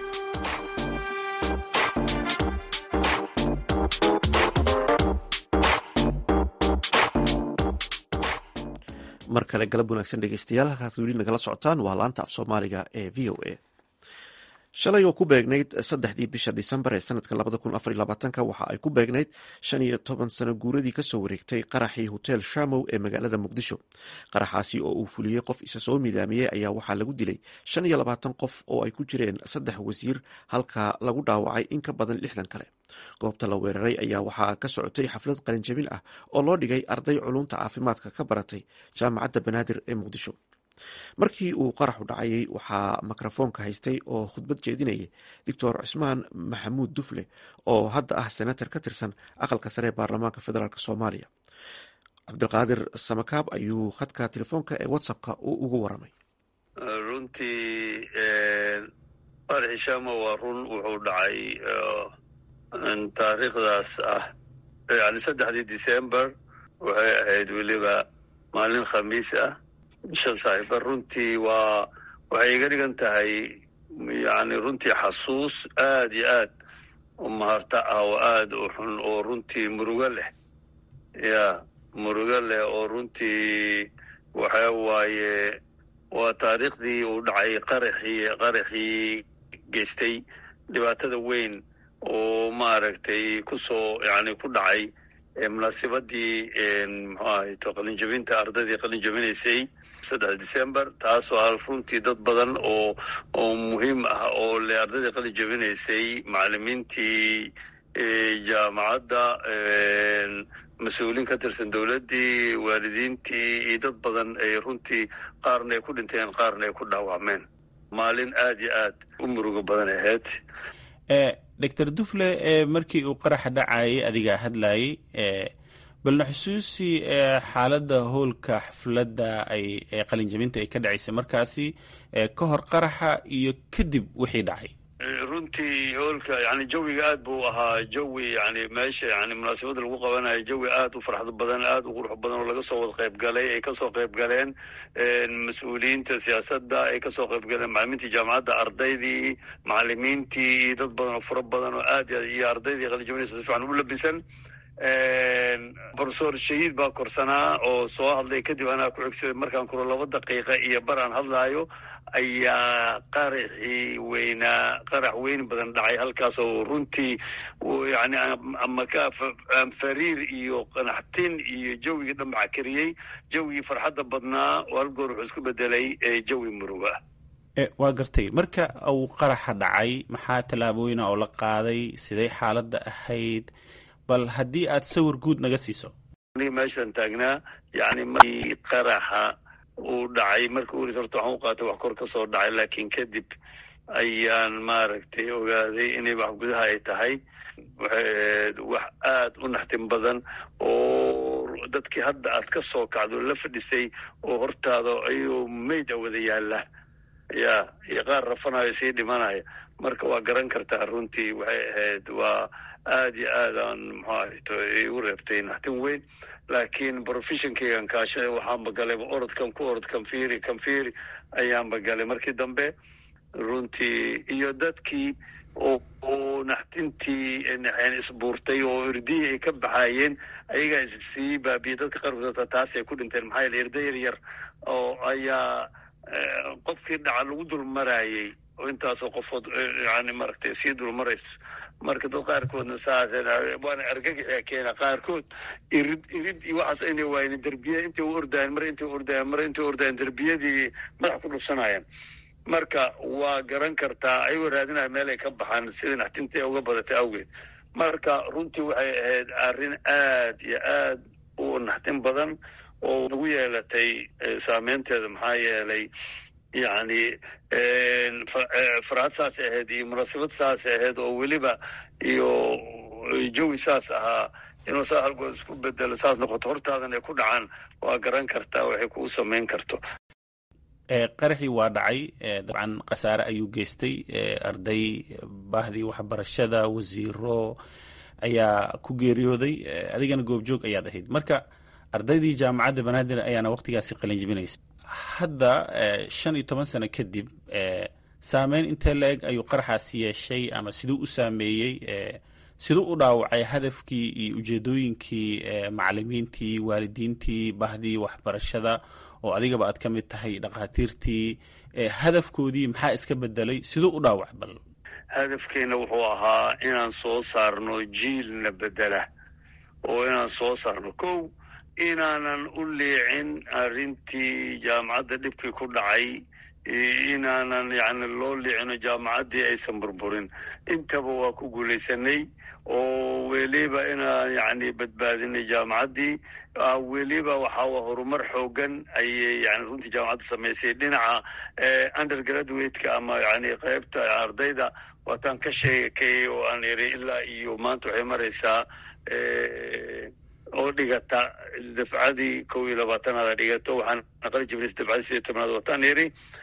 mar kale galab wanaagsan dhegeystayaal, halkaad weli nagala socotaan waa laanta af soomaaliga ee v o a. shalay oo ku beegnayd saddexdii bisha disembar ee sanadka labada kun afar iyo labaatanka waxa ay ku beegnayd shan iyo toban sano guuradii kasoo wareegtay qaraxii hotel shamow ee magaalada muqdisho. qaraxaasi oo uu fuliyey qof isa soo midaamiyey ayaa waxaa lagu dilay shan iyo labaatan qof oo ay ku jireen saddex wasiir, halka lagu dhaawacay in ka badan lixdan kale. goobta la weeraray ayaa waxaa ka socotay xaflad qalinjabin ah oo loo dhigay arday culunta caafimaadka ka baratay jaamacadda banaadir ee muqdisho. markii uu qaraxu dhacayay waxaa mikrofoonka haystay oo khudbad jeedinayay doctor cusmaan maxamuud dufle oo hadda ah senator ka tirsan aqalka sare ee baarlamaanka federaalk soomaaliya. cabdiqaadir samakaab ayuu khadka telefoonka ee whatsappka ugu waramay. runtii qaraxii shamo waa run wuxuu dhacay taariikhdaas ah yani saddexdii december, waxay ahayd weliba maalin khamiis ah. shal saaxiiba runtii waa waxay iga dhigan tahay yani runtii xasuus aad iyo aad u maharta ah oo aad u xun oo runtii murugo leh ya murugo leh oo runtii waxa waaye waa taariikhdii uu dhacay qaraxii qaraxii geystay dhibaatada weyn oo maaragtay kusoo yani ku dhacay munaasibadii muxuu ahayto qalinjabinta ardaydii qalinjabinaysay saddex december, taasoo hal runtii dad badan oo oo muhiim ah oo le ardaydii qalinjabinaysay, macalimiintii jaamacadda, mas-uuliin ka tirsan dowladdii, waalidiintii iyo dad badan ay runtii qaarna ay ku dhinteen qaarna ay ku dhaawacmeen. maalin aad iyo aad u murugo badan ahayd. doctor dufle markii uu qaraxa dhacayay adigaa hadlayay, balna xusuusi xaaladda howlka xafladda ay qalinjabinta ay ka dhacaysay markaasi ka hor qaraxa iyo kadib wixii dhacay. runtii howlka yani jawiga aad buu ahaa jawi yani meesha yani munaasabadda lagu qabanayo jawi aad u farxad badan, aad u qurux badan oo laga soo wada qayb galay, ay kasoo qayb galeen mas-uuliyiinta siyaasadda, ay kasoo qayb galeen macalimiintii jaamacadda, ardaydii, macalimiintii iyo dad badan oo fara badan oo aad iyo ardaydii qalinjabinaysa si fiican u labisan. professor shahiid baa korsanaa oo soo hadlay, kadib anaa ku xigsaday markaan kuro laba daqiiqa iyo bar aan hadlaayo ayaa qaraxii weynaa qarax weyn badan dhacay halkaas oo runtii yani ama ka fariir iyo qanaxtin iyo jawigii dhambaca kariyey, jawigii farxadda badnaa oo hal goor wuxuu isku bedelay jawi muruga. waa gartay, marka uu qaraxa dhacay maxaa tallaabooyina oo la qaaday, siday xaaladda ahayd, bal haddii aad sawir guud naga siiso. meeshaan taagnaa yani markii qaraxa uu dhacay markii uris horta waxaan u qaatay wax kor ka soo dhacay, laakiin kadib ayaan maaragtay ogaaday inay wax gudaha ay tahay. waxay ahayd wax aad u naxtin badan oo dadkii hadda aad ka soo kacdo la fadhisay oo hortaada ayuu mayd a wada yaalla ya iyo qaar rafanayo sii dhimanaya. marka waa garan kartaa runtii waxay ahayd waa aad iyo aadaan muxuu ahayto igu reebtay naxtin weyn, laakiin professionkeygan kaashaday waxaanba galay orodkan ku orod kanfiiri kanfiiri ayaanba galay markii dambe. runtii iyo dadkii oo naxtintii isbuurtay oo irdihii ay ka baxaayeen ayagaa issii baabiyey dadka qaarkood taasay ku dhinteen maxaa yeele irda yar yar oo ayaa qofkii dhaca lagu dulmaraayey oo intaasoo qofood yani maaragtay sii dulmarayso marka dad qaarkoodna saas waana argagaxa keena qaarkood irid irid iyo waxaas aynay waayeen derbiya intay u ordayeen mar intay u ordayeen mar intay u ordayeen derbiyadii madax ku dhufsanayeen marka waa garan kartaa ayagoo raadinaya meel ay ka baxaan sida naxtinta uga badatay awgeed marka runtii waxay ahayd arrin aad iyo aad u naxtin badan oo nagu yeelatay saameynteeda maxaa yeelay yani farxad saas ahayd iyo munaasabad saas ahayd oo weliba iyo jawi saas ahaa inuu saa halgood isku bedelo saas noqoto hortaadan ay ku dhacaan waa garan kartaa waxay kugu samayn karto. qaraxii waa dhacay dabcan khasaare ayuu geystay arday bahdii waxbarashada wasiiro ayaa ku geeriyooday adigana goobjoog ayaad ahayd marka ardaydii jaamacadda banaadir ayaana waqtigaasi qalinjibinaysa hadda shan iyo toban sano kadib saameyn intee la-eg ayuu qaraxaasi yeeshay ama siduu u saameeyey siduu u dhaawacay hadafkii iyo ujeedooyinkii macalimiintii waalidiintii bahdii waxbarashada oo adigaba aad ka mid tahay dhakhaatiirtii hadafkoodii maxaa iska bedelay siduu u dhaawac bal hadafkeena wuxuu ahaa inaan soo saarno jiilna bedela oo inaan soo saarno kow inaanan u leecin arrintii jaamacadda dhibkii ku dhacay inaanan yani loo leecino jaamacaddii aysan burburin intaba waa ku guulaysanay oo weliba inaan yani badbaadinay jaamacaddii weliba waxaa horumar xoogan ayay yani runtii jaamacadda samaysay dhinaca undergraduate-ka ama yani qaybta ardayda waataan ka sheekayey oo aan iri ilaa iyo maanta waxay maraysaa oo dhigata dafcadii kow iyo labaatanaada dhigato waxaan naqali jibnays dafcadii sideed tobnaad wataan iri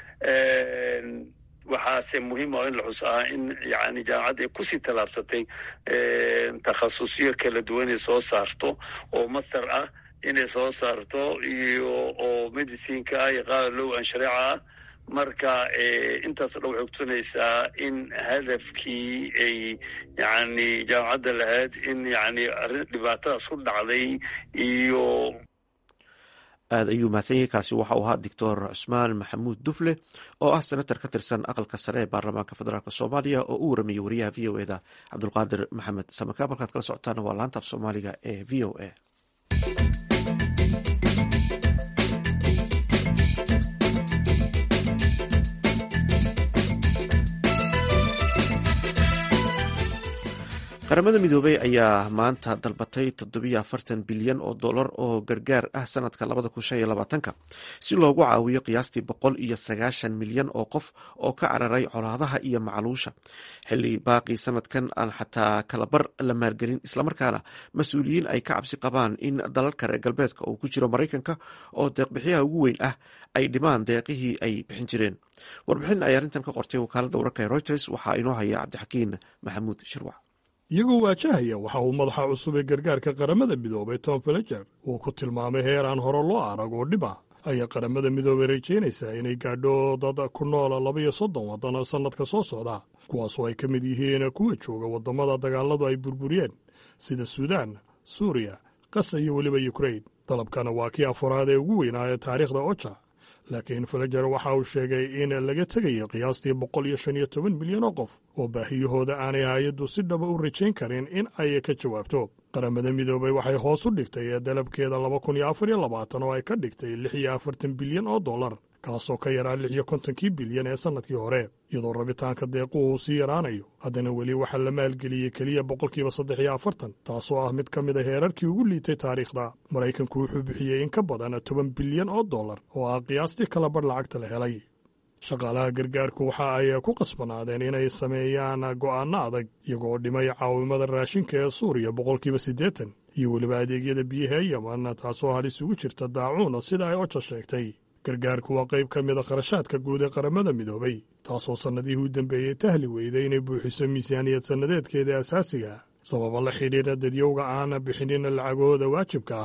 waxaase muhiim oo in la xus ah in yani jaamacadda ay kusii tallaabsatay takhasusyo kala duwan ay soo saarto oo masar ah inay soo saarto iyo oo medicineka ah iyo qaar low an shareeca ah marka intaasoo dhan waxay kutusinaysaa in hadafkii ay yani jaamacadda lahayd in yani arrin dhibaatadaas ku dhacday iyo aad ayuu mahadsan yahay kaasi waxa uu ahaa doctor cusmaan maxamuud dufle oo ah senator ka tirsan aqalka sare ee baarlamaanka federaalk soomaaliya oo u waramayey wariyaha v o eda cabdulqaadir maxamed samaka markaad kala socotaana waa laanta af soomaaliga ee v o a qaramada midoobey ayaa maanta dalbatay toddobiyo afartan bilyan oo dollar oo gargaar ah sanadka labada kun shan iyo labaatanka si loogu caawiyo qiyaastii boqol iyo sagaashan milyan oo qof oo ka cararay colaadaha iyo macaluusha xilli baaqii sanadkan aan xataa kalabar la maalgelin islamarkaana mas-uuliyiin ay ka cabsi qabaan in dalalka reer galbeedka uu ku jiro maraykanka oo deeqbixiyaha ugu weyn ah ay dhimaan deeqihii ay bixin jireen. warbixin ay arrintan ka qortay wakaalada wararka ee reuters waxaa inoo haya cabdixakiin maxamuud shirwac. iyagoo waajahaya waxa uu madaxa cusub ee gargaarka qaramada midoobay tom fletcher uu ku tilmaamay heer aan hore loo arag oo dhib ah ayaa qaramada midoobay rajaynaysaa inay gaadho dad ku nool labaiyo soddon waddan sannadka soo socda kuwaasoo ay ka mid yihiin kuwa jooga waddamada dagaalladu ay burburiyeen sida suudaan suuriya qasa iyo weliba yukrain dalabkana waa kii afaraad ee ugu weynaa ee taariikhda oja laakiin fletcher waxa uu sheegay in laga tegayo qiyaastii boqol iyo shan iyo toban milyan oo qof oo baahiyahooda aanay hay-addu si dhaba u rajayn karin in ay ka jawaabto qaramada midoobay waxay hoos u dhigtay dalabkeeda laba kun iyo afar iyo labaatan oo ay ka dhigtay lix iyo afartan bilyan oo dollar kaasoo ka yaraa lix iyo kontonkii bilyan ee sannadkii hore iyadoo rabitaanka deequhu uu sii yaraanayo haddana weli waxaa la maalgeliyey keliya boqolkiiba saddex iyo afartan taasoo ah mid ka mid a heerarkii ugu liitay taariikhda maraykanku wuxuu bixiyey in ka badan toban bilyan oo dollar oo ah qiyaastii kala badh lacagta la helay shaqaalaha gargaarku waxa ay ku qasbanaadeen inay sameeyaan go'aanno adag iyagoo dhimay caawimada raashinka ee suuriya boqolkiiba siddeetan iyo weliba adeegyada biyaha ee yeman taasoo halis ugu jirta daacuuna sida ay oja sheegtay gargaarku waa qayb ka mid a kharashaadka guud ee qaramada midoobay taasoo sannadihii u dambeeyey tahli weyday inay buuxiso miisaaniyad sannadeedkeeda asaasiga sababa la xidhiidha dadyowga aan bixinin lacagahooda waajibka ahaa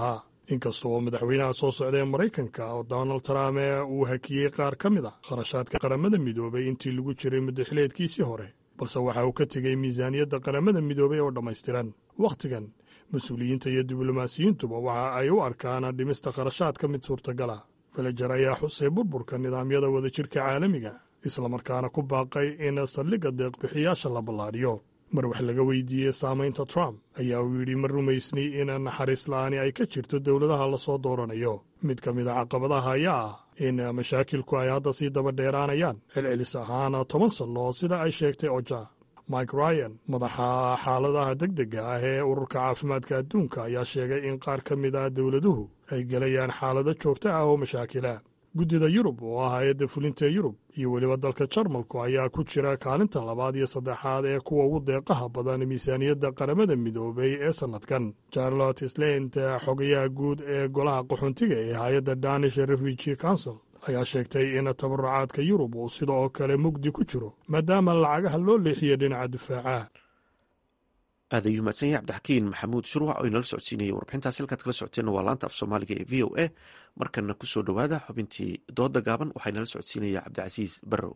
inkasta oo madaxweynaha soo socda ee maraykanka oo donald trump uu hakiyey qaar ka mid a kharashaadka qaramada midoobay intii lagu jiray muddaxileedkiisii hore, balse waxa uu ka tegey miisaaniyadda qaramada midoobay oo dhammaystiran. wakhtigan mas-uuliyiinta iyo diblomaasiyiintuba waxa ay u arkaan dhimista kharashaadka mid suurtagala. felejer ayaa xusay burburka nidaamyada wadajirka caalamiga, islamarkaana ku baaqay in saldhigga deeqbixiyaasha la ballaadhiyo. mar wax laga weydiiyey saamaynta trump ayaa uu yidhi ma rumaysni in naxariis la'aani ay ka jirto dowladaha lasoo dooranayo. mid ka mid a caqabadaha ayaa ah in mashaakilku ay hadda sii daba dheeraanayaan celcelis ahaan toban sanno sida ay sheegtay oja. mike ryan, madaxa xaaladaha degdega ah ee ururka caafimaadka adduunka, ayaa sheegay in qaar ka mid ah dowladuhu ay gelayaan xaalado joogto ah oo mashaakila. guddida yurub oo ah hay-adda fulinta yurub iyo weliba dalka jarmalku ayaa ku jira kaalinta labaad iyo saddexaad ee kuwa ugu deeqaha badan miisaaniyadda qaramada midoobay ee sannadkan. charlotte slent, xogayaha guud ee golaha qaxoontiga ee hay-adda danish refugee council, ayaa sheegtay in tabarucaadka yurub uu sida oo kale mugdi ku jiro maadaama lacagaha loo leexiya dhinaca difaaca. aad ayuu mahadsan yahay cabdixakiin maxamuud shurwac oo inala socodsiinayay warbixintaas. halkaad kala socoteenna waa laanta af soomaaliga ee v o a. markana ku soo dhowaada xubintii dooda gaaban, waxaa inala socodsiinaya cabdicasiis barrow.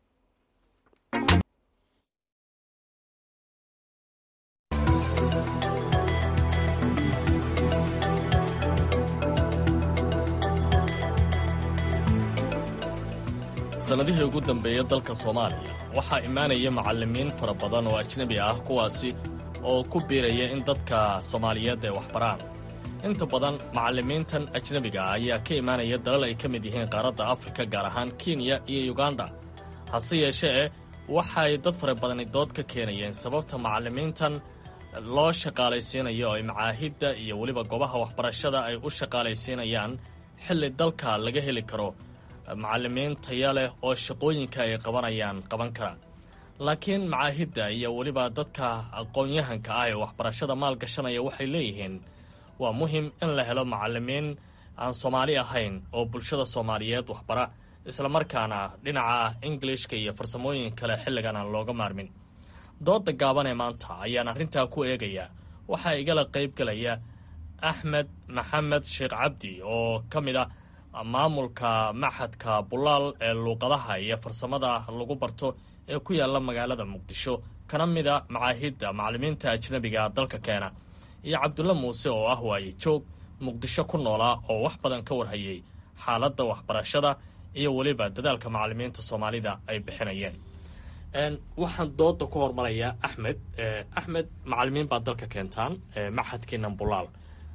sannadihii ugu dambeeya dalka soomaaliya waxaa imaanaya macallimiin fara badan oo ajnebi ah, kuwaasi oo ku biiraya in dadka soomaaliyeed ay waxbaraan. inta badan macallimiintan ajnebiga ah ayaa ka imaanaya dalal ay ka mid yihiin qaaradda afrika, gaar ahaan kenya iyo yuganda. hase yeeshee waxay dad fara badani dood ka keenayeen sababta macallimiintan loo shaqaalaysiinayo oo ay macaahidda iyo weliba goobaha waxbarashada ay u shaqaalaysiinayaan xilli dalka laga heli karo macallimiin taya leh oo shaqooyinka ay qabanayaan qaban kara. laakiin macaahidda iyo weliba dadka aqoon-yahanka ah ee waxbarashada maalgashanaya waxay leeyihiin waa muhim in la helo macallimiin aan soomaali ahayn oo bulshada soomaaliyeed waxbara, islamarkaana dhinaca ingilishka iyo farsamooyin kale xilligan aan looga maarmin. dooda gaaban ee maanta ayaan arrintaa ku eegaya. waxaa igala qaybgelaya axmed maxamed sheekh cabdi oo ka mid ah maamulka maxadka bulaal ee luuqadaha iyo farsamada lagu barto ee ku yaalla magaalada muqdisho, kana mid a macaahidda macallimiinta ajnebiga dalka keena, iyo cabdulla muuse oo ah waaye joog muqdisho ku noolaa oo wax badan ka warhayay xaaladda waxbarashada iyo weliba dadaalka macallimiinta soomaalida ay bixinayeen. waxaan dooda ku hormarayaa axmed. axmed, macallimiin baad dalka keentaan maxadkiinan bulaal.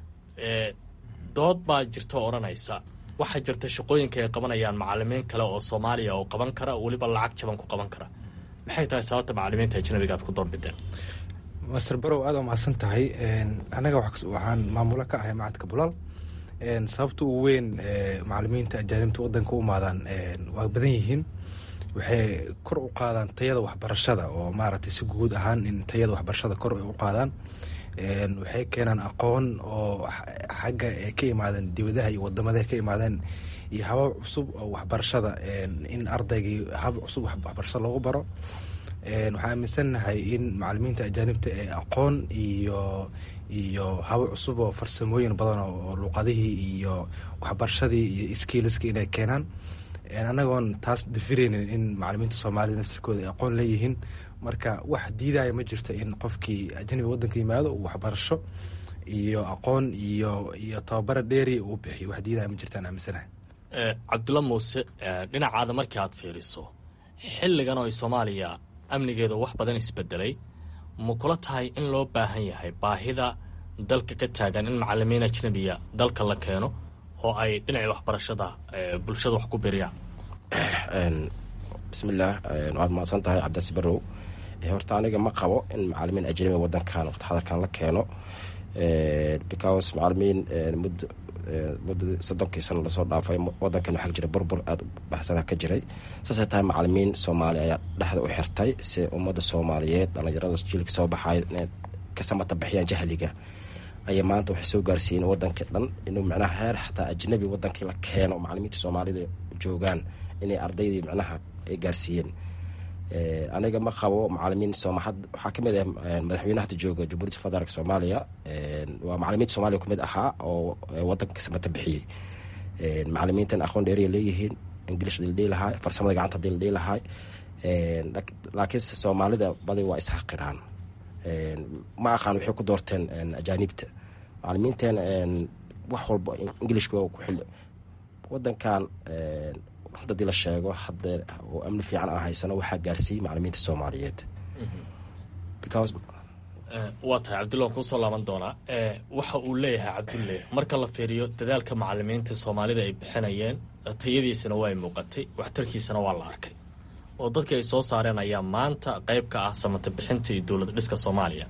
dood baa jirta odhanaysa waxaa jirta shaqooyinka ay qabanayaan macallimiin kale oo soomaaliya oo qaban kara, weliba lacag jaban ku qaban kara. maxay tahay sababta macallimiinta ajnabiga aad ku doorbideen? master barow aad waa mahadsan tahay. anaga waxaan maamulo ka ahay macadka bulaal. sababta ugu weyn macallimiinta ajaanibta wadanka u imaadaan waa badan yihiin. waxay kor u qaadaan tayada waxbarashada oo maaragtay si guud ahaan in tayada waxbarashada kor ay u qaadaan. waxay keenaan aqoon oo xagga ay ka imaadeen dibadaha iyo wadamada ka imaadeen iyo habab cusub oo waxbarashada in ardaygii hab cusub waxbarasho loogu baro. waxaan aaminsanahay in macallimiinta ajaanibta ee aqoon iyo iyo habab cusub oo farsamooyin badan oo luuqadihii iyo waxbarashadii iyo skillska inay keenaan. anagoon taas dafireynin in macallimiinta soomaalida naftirkooda ay aqoon leeyihiin. marka wax diidaya ma jirto in qofkii ajnabiga wadanka yimaado uu waxbarasho iyo aqoon iyo iyo tababara dheeri uu bixiyo. wax diidaya ma jirtaan aaminsanahay. cabdulla muuse, dhinacaada markii aad fiiriso xilligan oo soomaaliya amnigeedu wax badan isbedelay, ma kula tahay in loo baahan yahay baahida dalka ka taagan in macallimiin ajnabiya dalka la keeno oo ay dhinaca waxbarashada bulshada wax ku biriyaan? bismillaah, waad mahadsan tahay cabdicasiis barrow. horta aniga ma qabo in macallimiin ajnabi wadankan waqti xadarkan la keeno, because macallimiin muddo muddo soddonkii sano lasoo dhaafay wadankan waxaa jira burbur aada u baxsana ka jiray. saasay tahay macallimiin soomaali ayaa dhexda u xirtay si ummadda soomaaliyeed dhallinyarada jiilka soo baxay inay ka samata bixiyaan jahliga ayay maanta waxay soo gaarsiiyeen wadankii dhan inuu micnaha heer xataa ajnabi wadankii la keeno macallimiinta soomaalida joogaan inay ardaydii micnaha ay gaarsiiyeen. aniga ma qabo macalimiin soomahad waxaa kamid ah madaxweynaha hadda jooga jamhuuriyadda federaalk soomaaliya waa macalimiinta soomaaliya kumid ahaa oo wadanka samata bixiyey macalimiintan aqoon dheeriya leeyihiin ingilish hadii la dhihi lahaa farsamada gacanta hadii la dhihi lahaa laakiinse soomaalida badi waa ishaqiraan ma aqaan waxay ku doorteen ajaanibta macalimiintan wax walba ingilishka waa ku xil wadankan hadii la sheego hadda oo amni fiican aan haysano waxaa gaarsiiyey macalimiinta soomaaliyeed because waa tahay cabdulla waan kuusoo laaban doonaa waxa uu leeyahay cabdulle marka la fiiriyo dadaalka macalimiinta soomaalida ay bixinayeen tayadiisana waa ay muuqatay waxtarkiisana waa la arkay oo dadka ay soo saareen ayaa maanta qayb ka ah samata bixinta iyo dowlad dhiska soomaaliya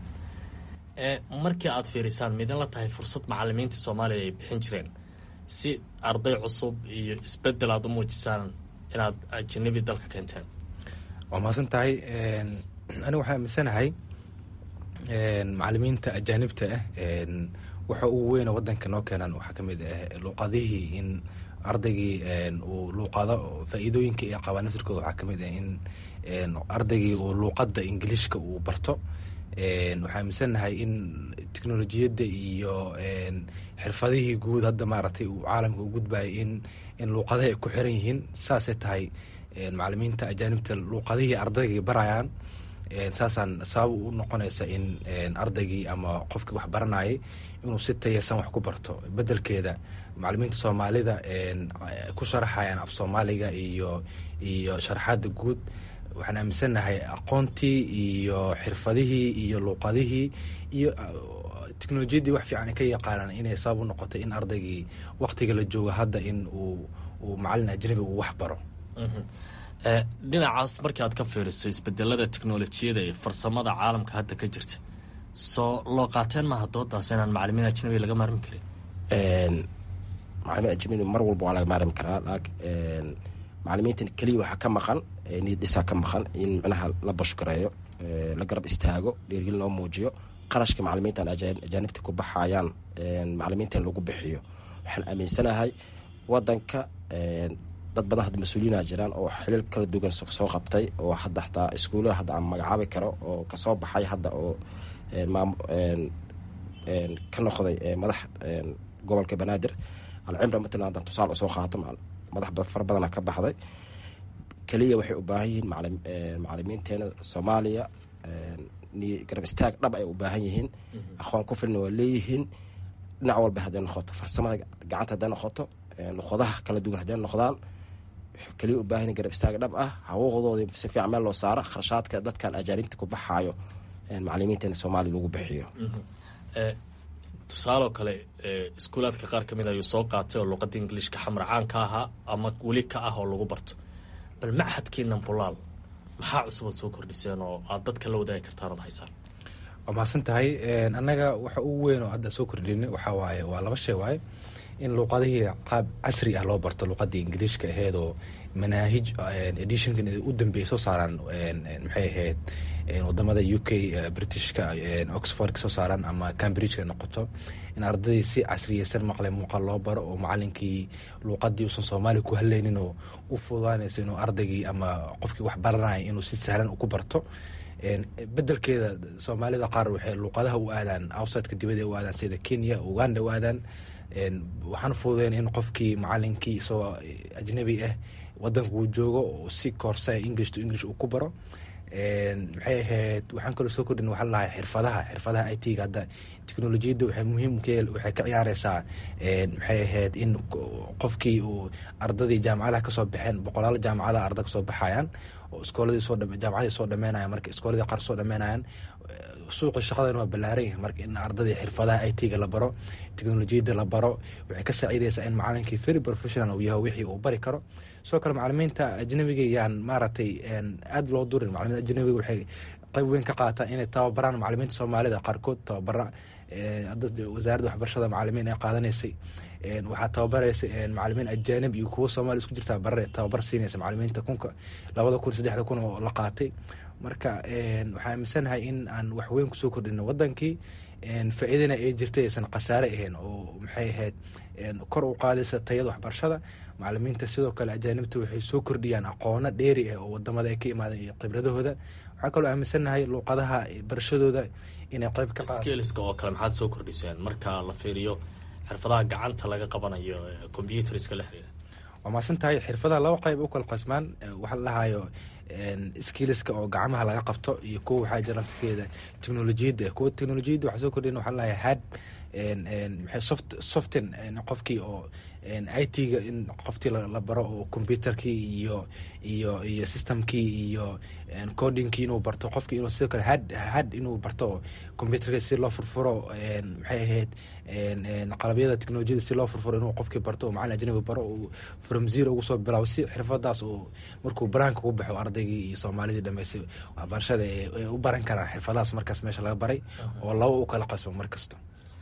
markii aad fiirisaan midan la tahay fursad macalimiinta soomaaliya ay bixin jireen si arday cusub iyo isbedel aad u muujisaan inaad ajanabi dalka keenteen? waa mahadsan tahay. aniga waxaan aaminsanahay macalimiinta ajaanibta ah waxa ugu weyna wadanka noo keenaan waxaa kamid ah luuqadihii in ardaygii uu luuqado faa-iidooyinka iyo qabaa naftirkooda waxaa kamid ah in ardaygii uu luuqada ingiliishka uu barto. waxaa aaminsanahay in teknolojiyadda iyo xirfadihii guud hadda maaragtay uu caalamka u gudbayo in in luuqadaha ay ku xiran yihiin. saasay tahay macalimiinta ajaanibta luuqadihii ardaygii barayaan saasaan sabab u noqonaysa in ardaygii ama qofkii wax baranayay inuu si tayasan wax ku barto. bedelkeeda macalimiinta soomaalida ku sharaxayaan af soomaaliga iyo iyo sharaxaada guud waxaan aaminsanahay aqoontii iyo xirfadihii iyo luuqadihii iyo teknolojiyaddii wax fiican ka yaqaanaan inay sabab u noqotay in ardaygii waktiga la joogo hadda in uu uu macalin ajnabi uu wax baro. dhinacaas markii aad ka fiiriso isbedelada teknolojiyada ee farsamada caalamka hadda ka jirta soo loo qaateen maaha doodaas inaan macalimiin ajnabi laga maarmi karin? macalimiin ajnabi mar walba waa laga maarmi karaa. macalimiintan keliya waxaa ka maqan niyadisaa ka maqan in micnaha la bashkareeyo, la garab istaago, dhiirgelin loo muujiyo. qarashka macalimiintan ajaanibta ku baxayaan macalimiintan lagu bixiyo. waxaan aaminsanahay wadanka dad badan hadda mas-uuliyiina jiraan oo xilil kala duwan soo qabtay oo hadda xataa iskuullada hadda aan magacaabi karo oo kasoo baxay hadda oo ka noqday madax gobolka banaadir alcimra matalan haddaan tusaale usoo qaato madax fara badana ka baxday. keliya waxay u baahan yihiin macalimiinteena soomaaliya garab istaag dhab ay u baahan yihiin. aqoon ku filna waa leeyihiin dhinac walba hadday noqoto, farsamada gacanta hadday noqoto, luqadaha kala duwan hadday noqdaan keliya u baahan garab istaag dhab ah. hawooqdoodii si fiican meel loo saaro, kharashaadka dadkan ajaanibta ku baxaayo macalimiinteena soomaaliya lagu bixiyo. tusaaloo kale iskuulaadka qaar ka mid ayuu soo qaatay oo luuqadda ingiliishka xamar caan ka ahaa ama weli ka ah oo lagu barto. bal machadkiinan bulaal maxaa cusubaad soo kordhiseen oo aad dadka la wadaagi kartaan ood haysaan? waa mahadsan tahay. annaga waxa ugu weyn oo hadda soo kordhin waxaa waaye waa laba shay waaye in luuqadihii qaab casri ah loo barto. luuqadii ingiliishka aheyd oo manaahij editionkan u dambeeyay soo saaraan maxay ahayd wadamada u k britishka oxford ka soo saaraan ama cambridgeka noqoto in ardaydii si casriyeysan maqlay muuqaal loo baro oo macalinkii luuqadii uusan soomaaliya ku hadlaynin oo u fududaanaysa inuu ardaygii ama qofkii wax baranaya inuu si sahlan ku barto. bedelkeeda soomaalida qaar waxay luuqadaha u aadaan outsideka dibadda u aadaan sida kenya, uganda u aadaan. waxaan fududeyn in qofkii macalinkii isagoo ajnabi ah wadanka uu joogo oo si koorsa english to english uu ku baro. maxay ahayd waxaan kaloo soo kordhin waxaa lalahay xirfadaha xirfadaha i t-ga hadda teknolojiyadda waxay muhiim waxay ka ciyaareysaa maxay ahayd in qofkii uu ardadii jaamacadaha kasoo baxeen boqolaal jaamacadaha arda kasoo baxayaan oo iskooladii soo jaamacadii soo dhameynayan marka iskooladii qaar soo dhameynayan suuqa shaqadan waa ballaaran yahay marka in ardadii xirfadaha i t-ga la baro, teknolojiyadda la baro waxay ka saacideysaa in macalinkii very professional uu yahay wixii uu bari karo. sidoo kale macalimiinta ajnabiga yaan maaragtay aada loo durin. macalimiinta ajnabiga waxay qayb weyn ka qaataan inay tababaraan macalimiinta soomaalida qaarkood tababara wasaaradda waxbarashada macalimiin ay qaadanaysay waxaa tababaraysa macalimiin ajaanib iyo kuwo soomaaliya isku jirtaa bare tababar siinaysa macalimiinta kunka labada kun saddexda kun oo la qaatay marka waxaa aaminsanahay in aan waxweyn kusoo kordhino wadankii faa-iidana ay jirtay aysan khasaare ahayn oo maxay ahayd kor u qaadaysa tayada waxbarashada. macalimiinta sidoo kale ajaanibta waxay soo kordhiyaan aqoono dheeri ah oo wadamada ay ka imaadeen iyo khibradahooda. waxaa kaloo aaminsanahay luuqadaha barashadooda inay qayb ka skillska oo kale maxaad soo kordhiseen marka la fiiriyo xirfadaha gacanta laga qabanayo computerska la xiriira? waa maasan tahay xirfadaha laba qayb u kala qasmaan. waxaa la dhahayo skillska oo gacmaha laga qabto iyo kuwa waxaa jira nafskeeda teknolojiyadda. kuwa teknolojiyadda waxaa soo kordhin waxaa la dhahay hard soft soften qofkii oo i t-ga in qoftii la baro oo computerkii iyo iyo iyo systemkii iyo codingkii inuu barto qofkii inuu sidoo kale had had inuu barto computerka si loo furfuro maxay ahayd qalabyada teknolojiyada si loo furfuro inuu qofkii barto oo macalin ajnabi baro uu from zero ugu soo bilaabo si xirfadaas uu markuu baraanka ku baxo ardaygii iyo soomaalidii dhameysay waxbarashada ay u baran karaan xirfadahaas markaas meesha laga baray oo laba u kala qasbo markasta.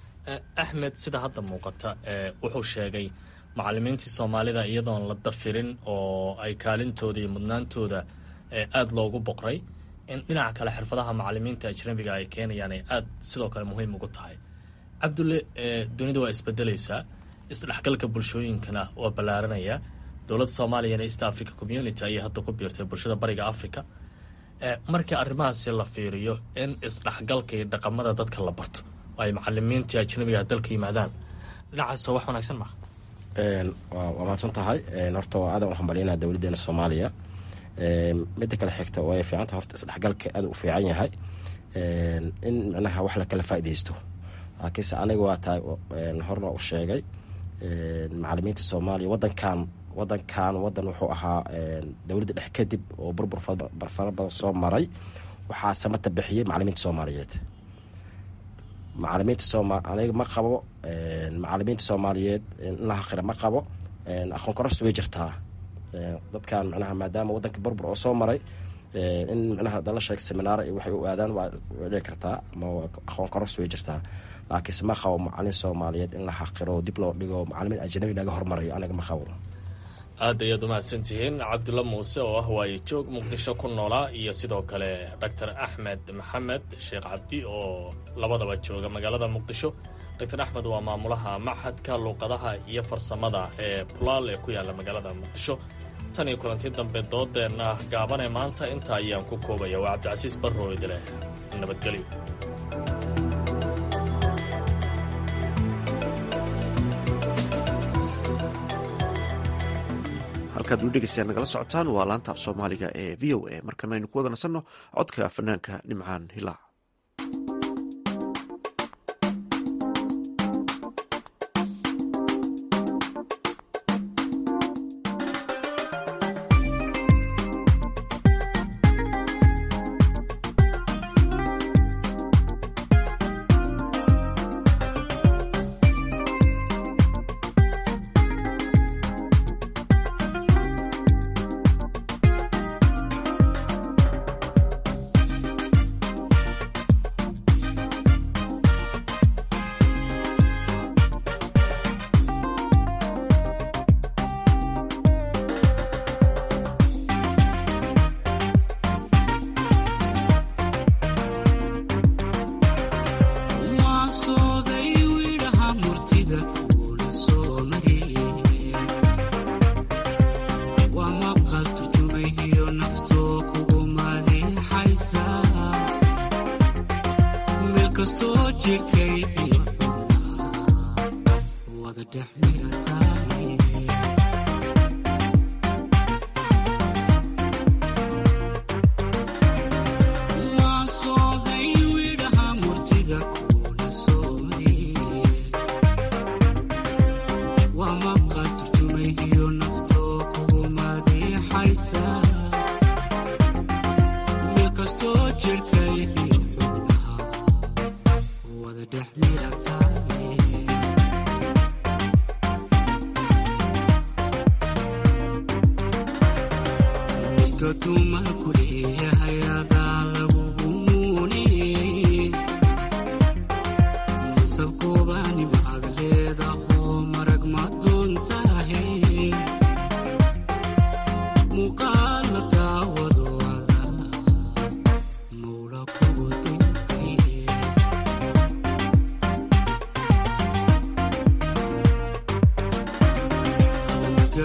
axmed sida hadda muuqata wuxuu sheegay macalimiintii soomaalida iyadoon la dafirin oo ay kaalintooda iyo mudnaantooda aada loogu boqray in dhinaca kale xirfadaha macalimiinta ajnabiga ay keenayaan ay aada sidoo kale muhiim ugu tahay. cabdulle dunida waa isbedelaysaa, isdhexgalka bulshooyinkana waa ballaaranaya. dowladda soomaaliyana east africa community ayay hadda ku biirtay bulshada bariga africa. markii arrimahaasi la fiiriyo in isdhexgalka iyo dhaqamada dadka la barto ay macalimiintii ajnabiga dalka yimaadaan dhinacaas wax wanaagsan maaha? waa mahadsan tahay. horta waa aadan u hambalyaynaa dowladdeena soomaaliya. midda kale xigta way fiicanta horta isdhexgalka aad u fiican yahay in micnaha wax la kala faaidaysto. laakiinse aniga waa tahay horna u sheegay macalimiinta soomaaliya wadankan wadankan wadan wuxuu ahaa dowladda dhex kadib oo burbur fara badan soo maray waxaa samata bixiyey macalimiinta soomaaliyeed. macalimiinta sooma aniga ma qabo macalimiinta soomaaliyeed in la haqira ma qabo. aqoon koros way jirtaa dadkan micnaha maadaama wadanka burbur oo soo maray in micnaha dala sheeg seminaar iyo waxay u aadaan waa dhici kartaa ama aqoon koros way jirtaa. laakiinse ma qabo macalin soomaaliyeed in la haqiro dib loo dhigo macalimiin ajnabi laga hormarayo aniga ma qabo. aad ayaad umahadsan tihiin cabdulla muuse oo ah waaye joog muqdisho ku noolaa iyo sidoo kale doctor axmed maxamed sheekh cabdi oo labadaba jooga magaalada muqdisho. doctor axmed waa maamulaha maxadka luuqadaha iyo farsamada ee bulaal ee ku yaala magaalada muqdisho. tan iyo kulantii dambe doodeenna gaabanee maanta inta ayaan ku koobaya. waa cabdicasiis barro idileh nabadgelyo. halkaad u dhegeystayaa nagala socotaan waa laanta af soomaaliga ee v o a. markana aynu ku wada nasanno codka fanaanka nimcaan hilaac.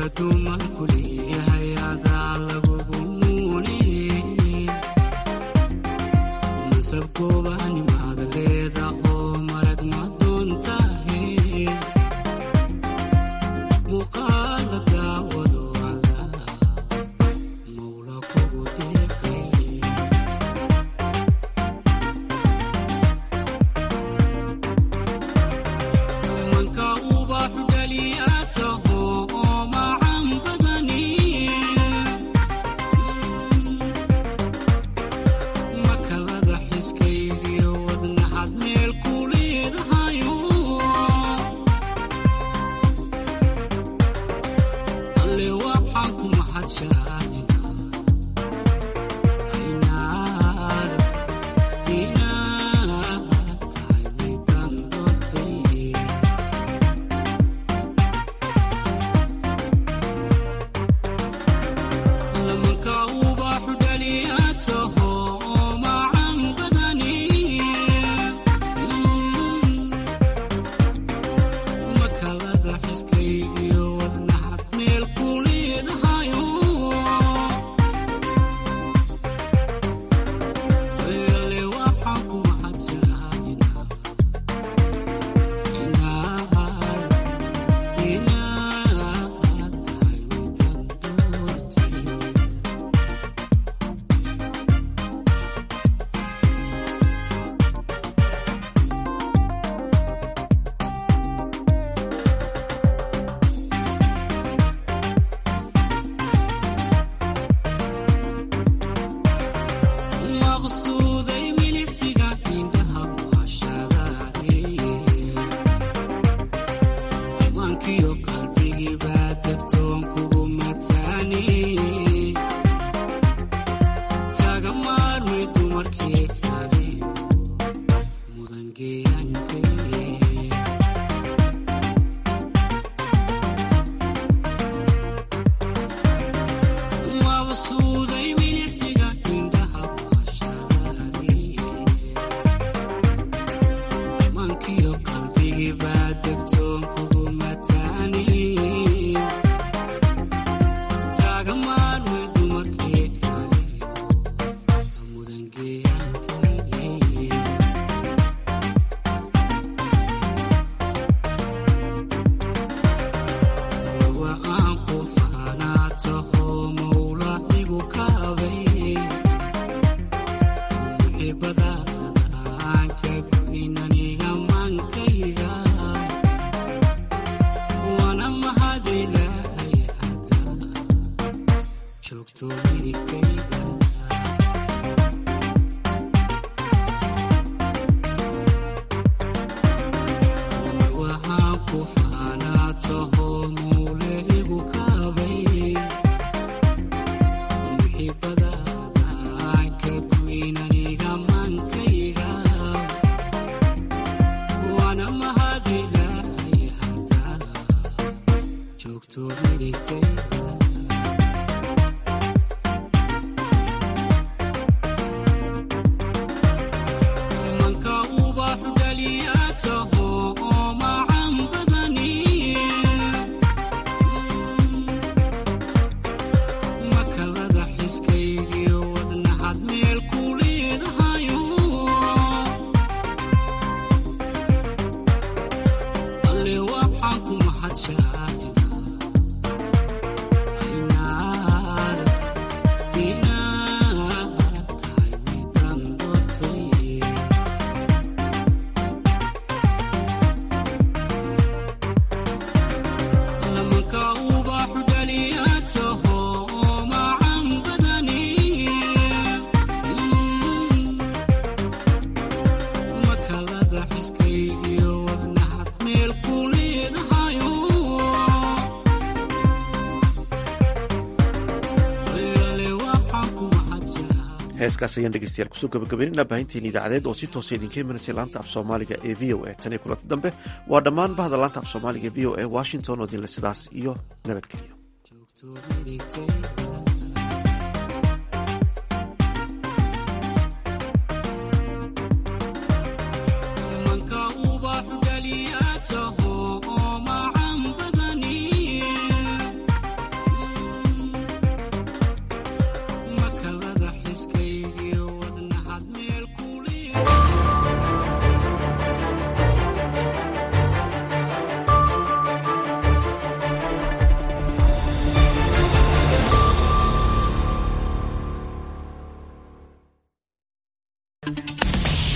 heeskaas ayaan dhegeystayaal kusoo gabagabeynayna baahinteeni idaacadeed oo si toosa idinka imanaysa laanta af soomaaliga ee v o a tan iyo kulanti dambe waa dhammaan bahda laanta af soomaaliga ee v o a washington oo dinle sidaas iyo nabadgelyo.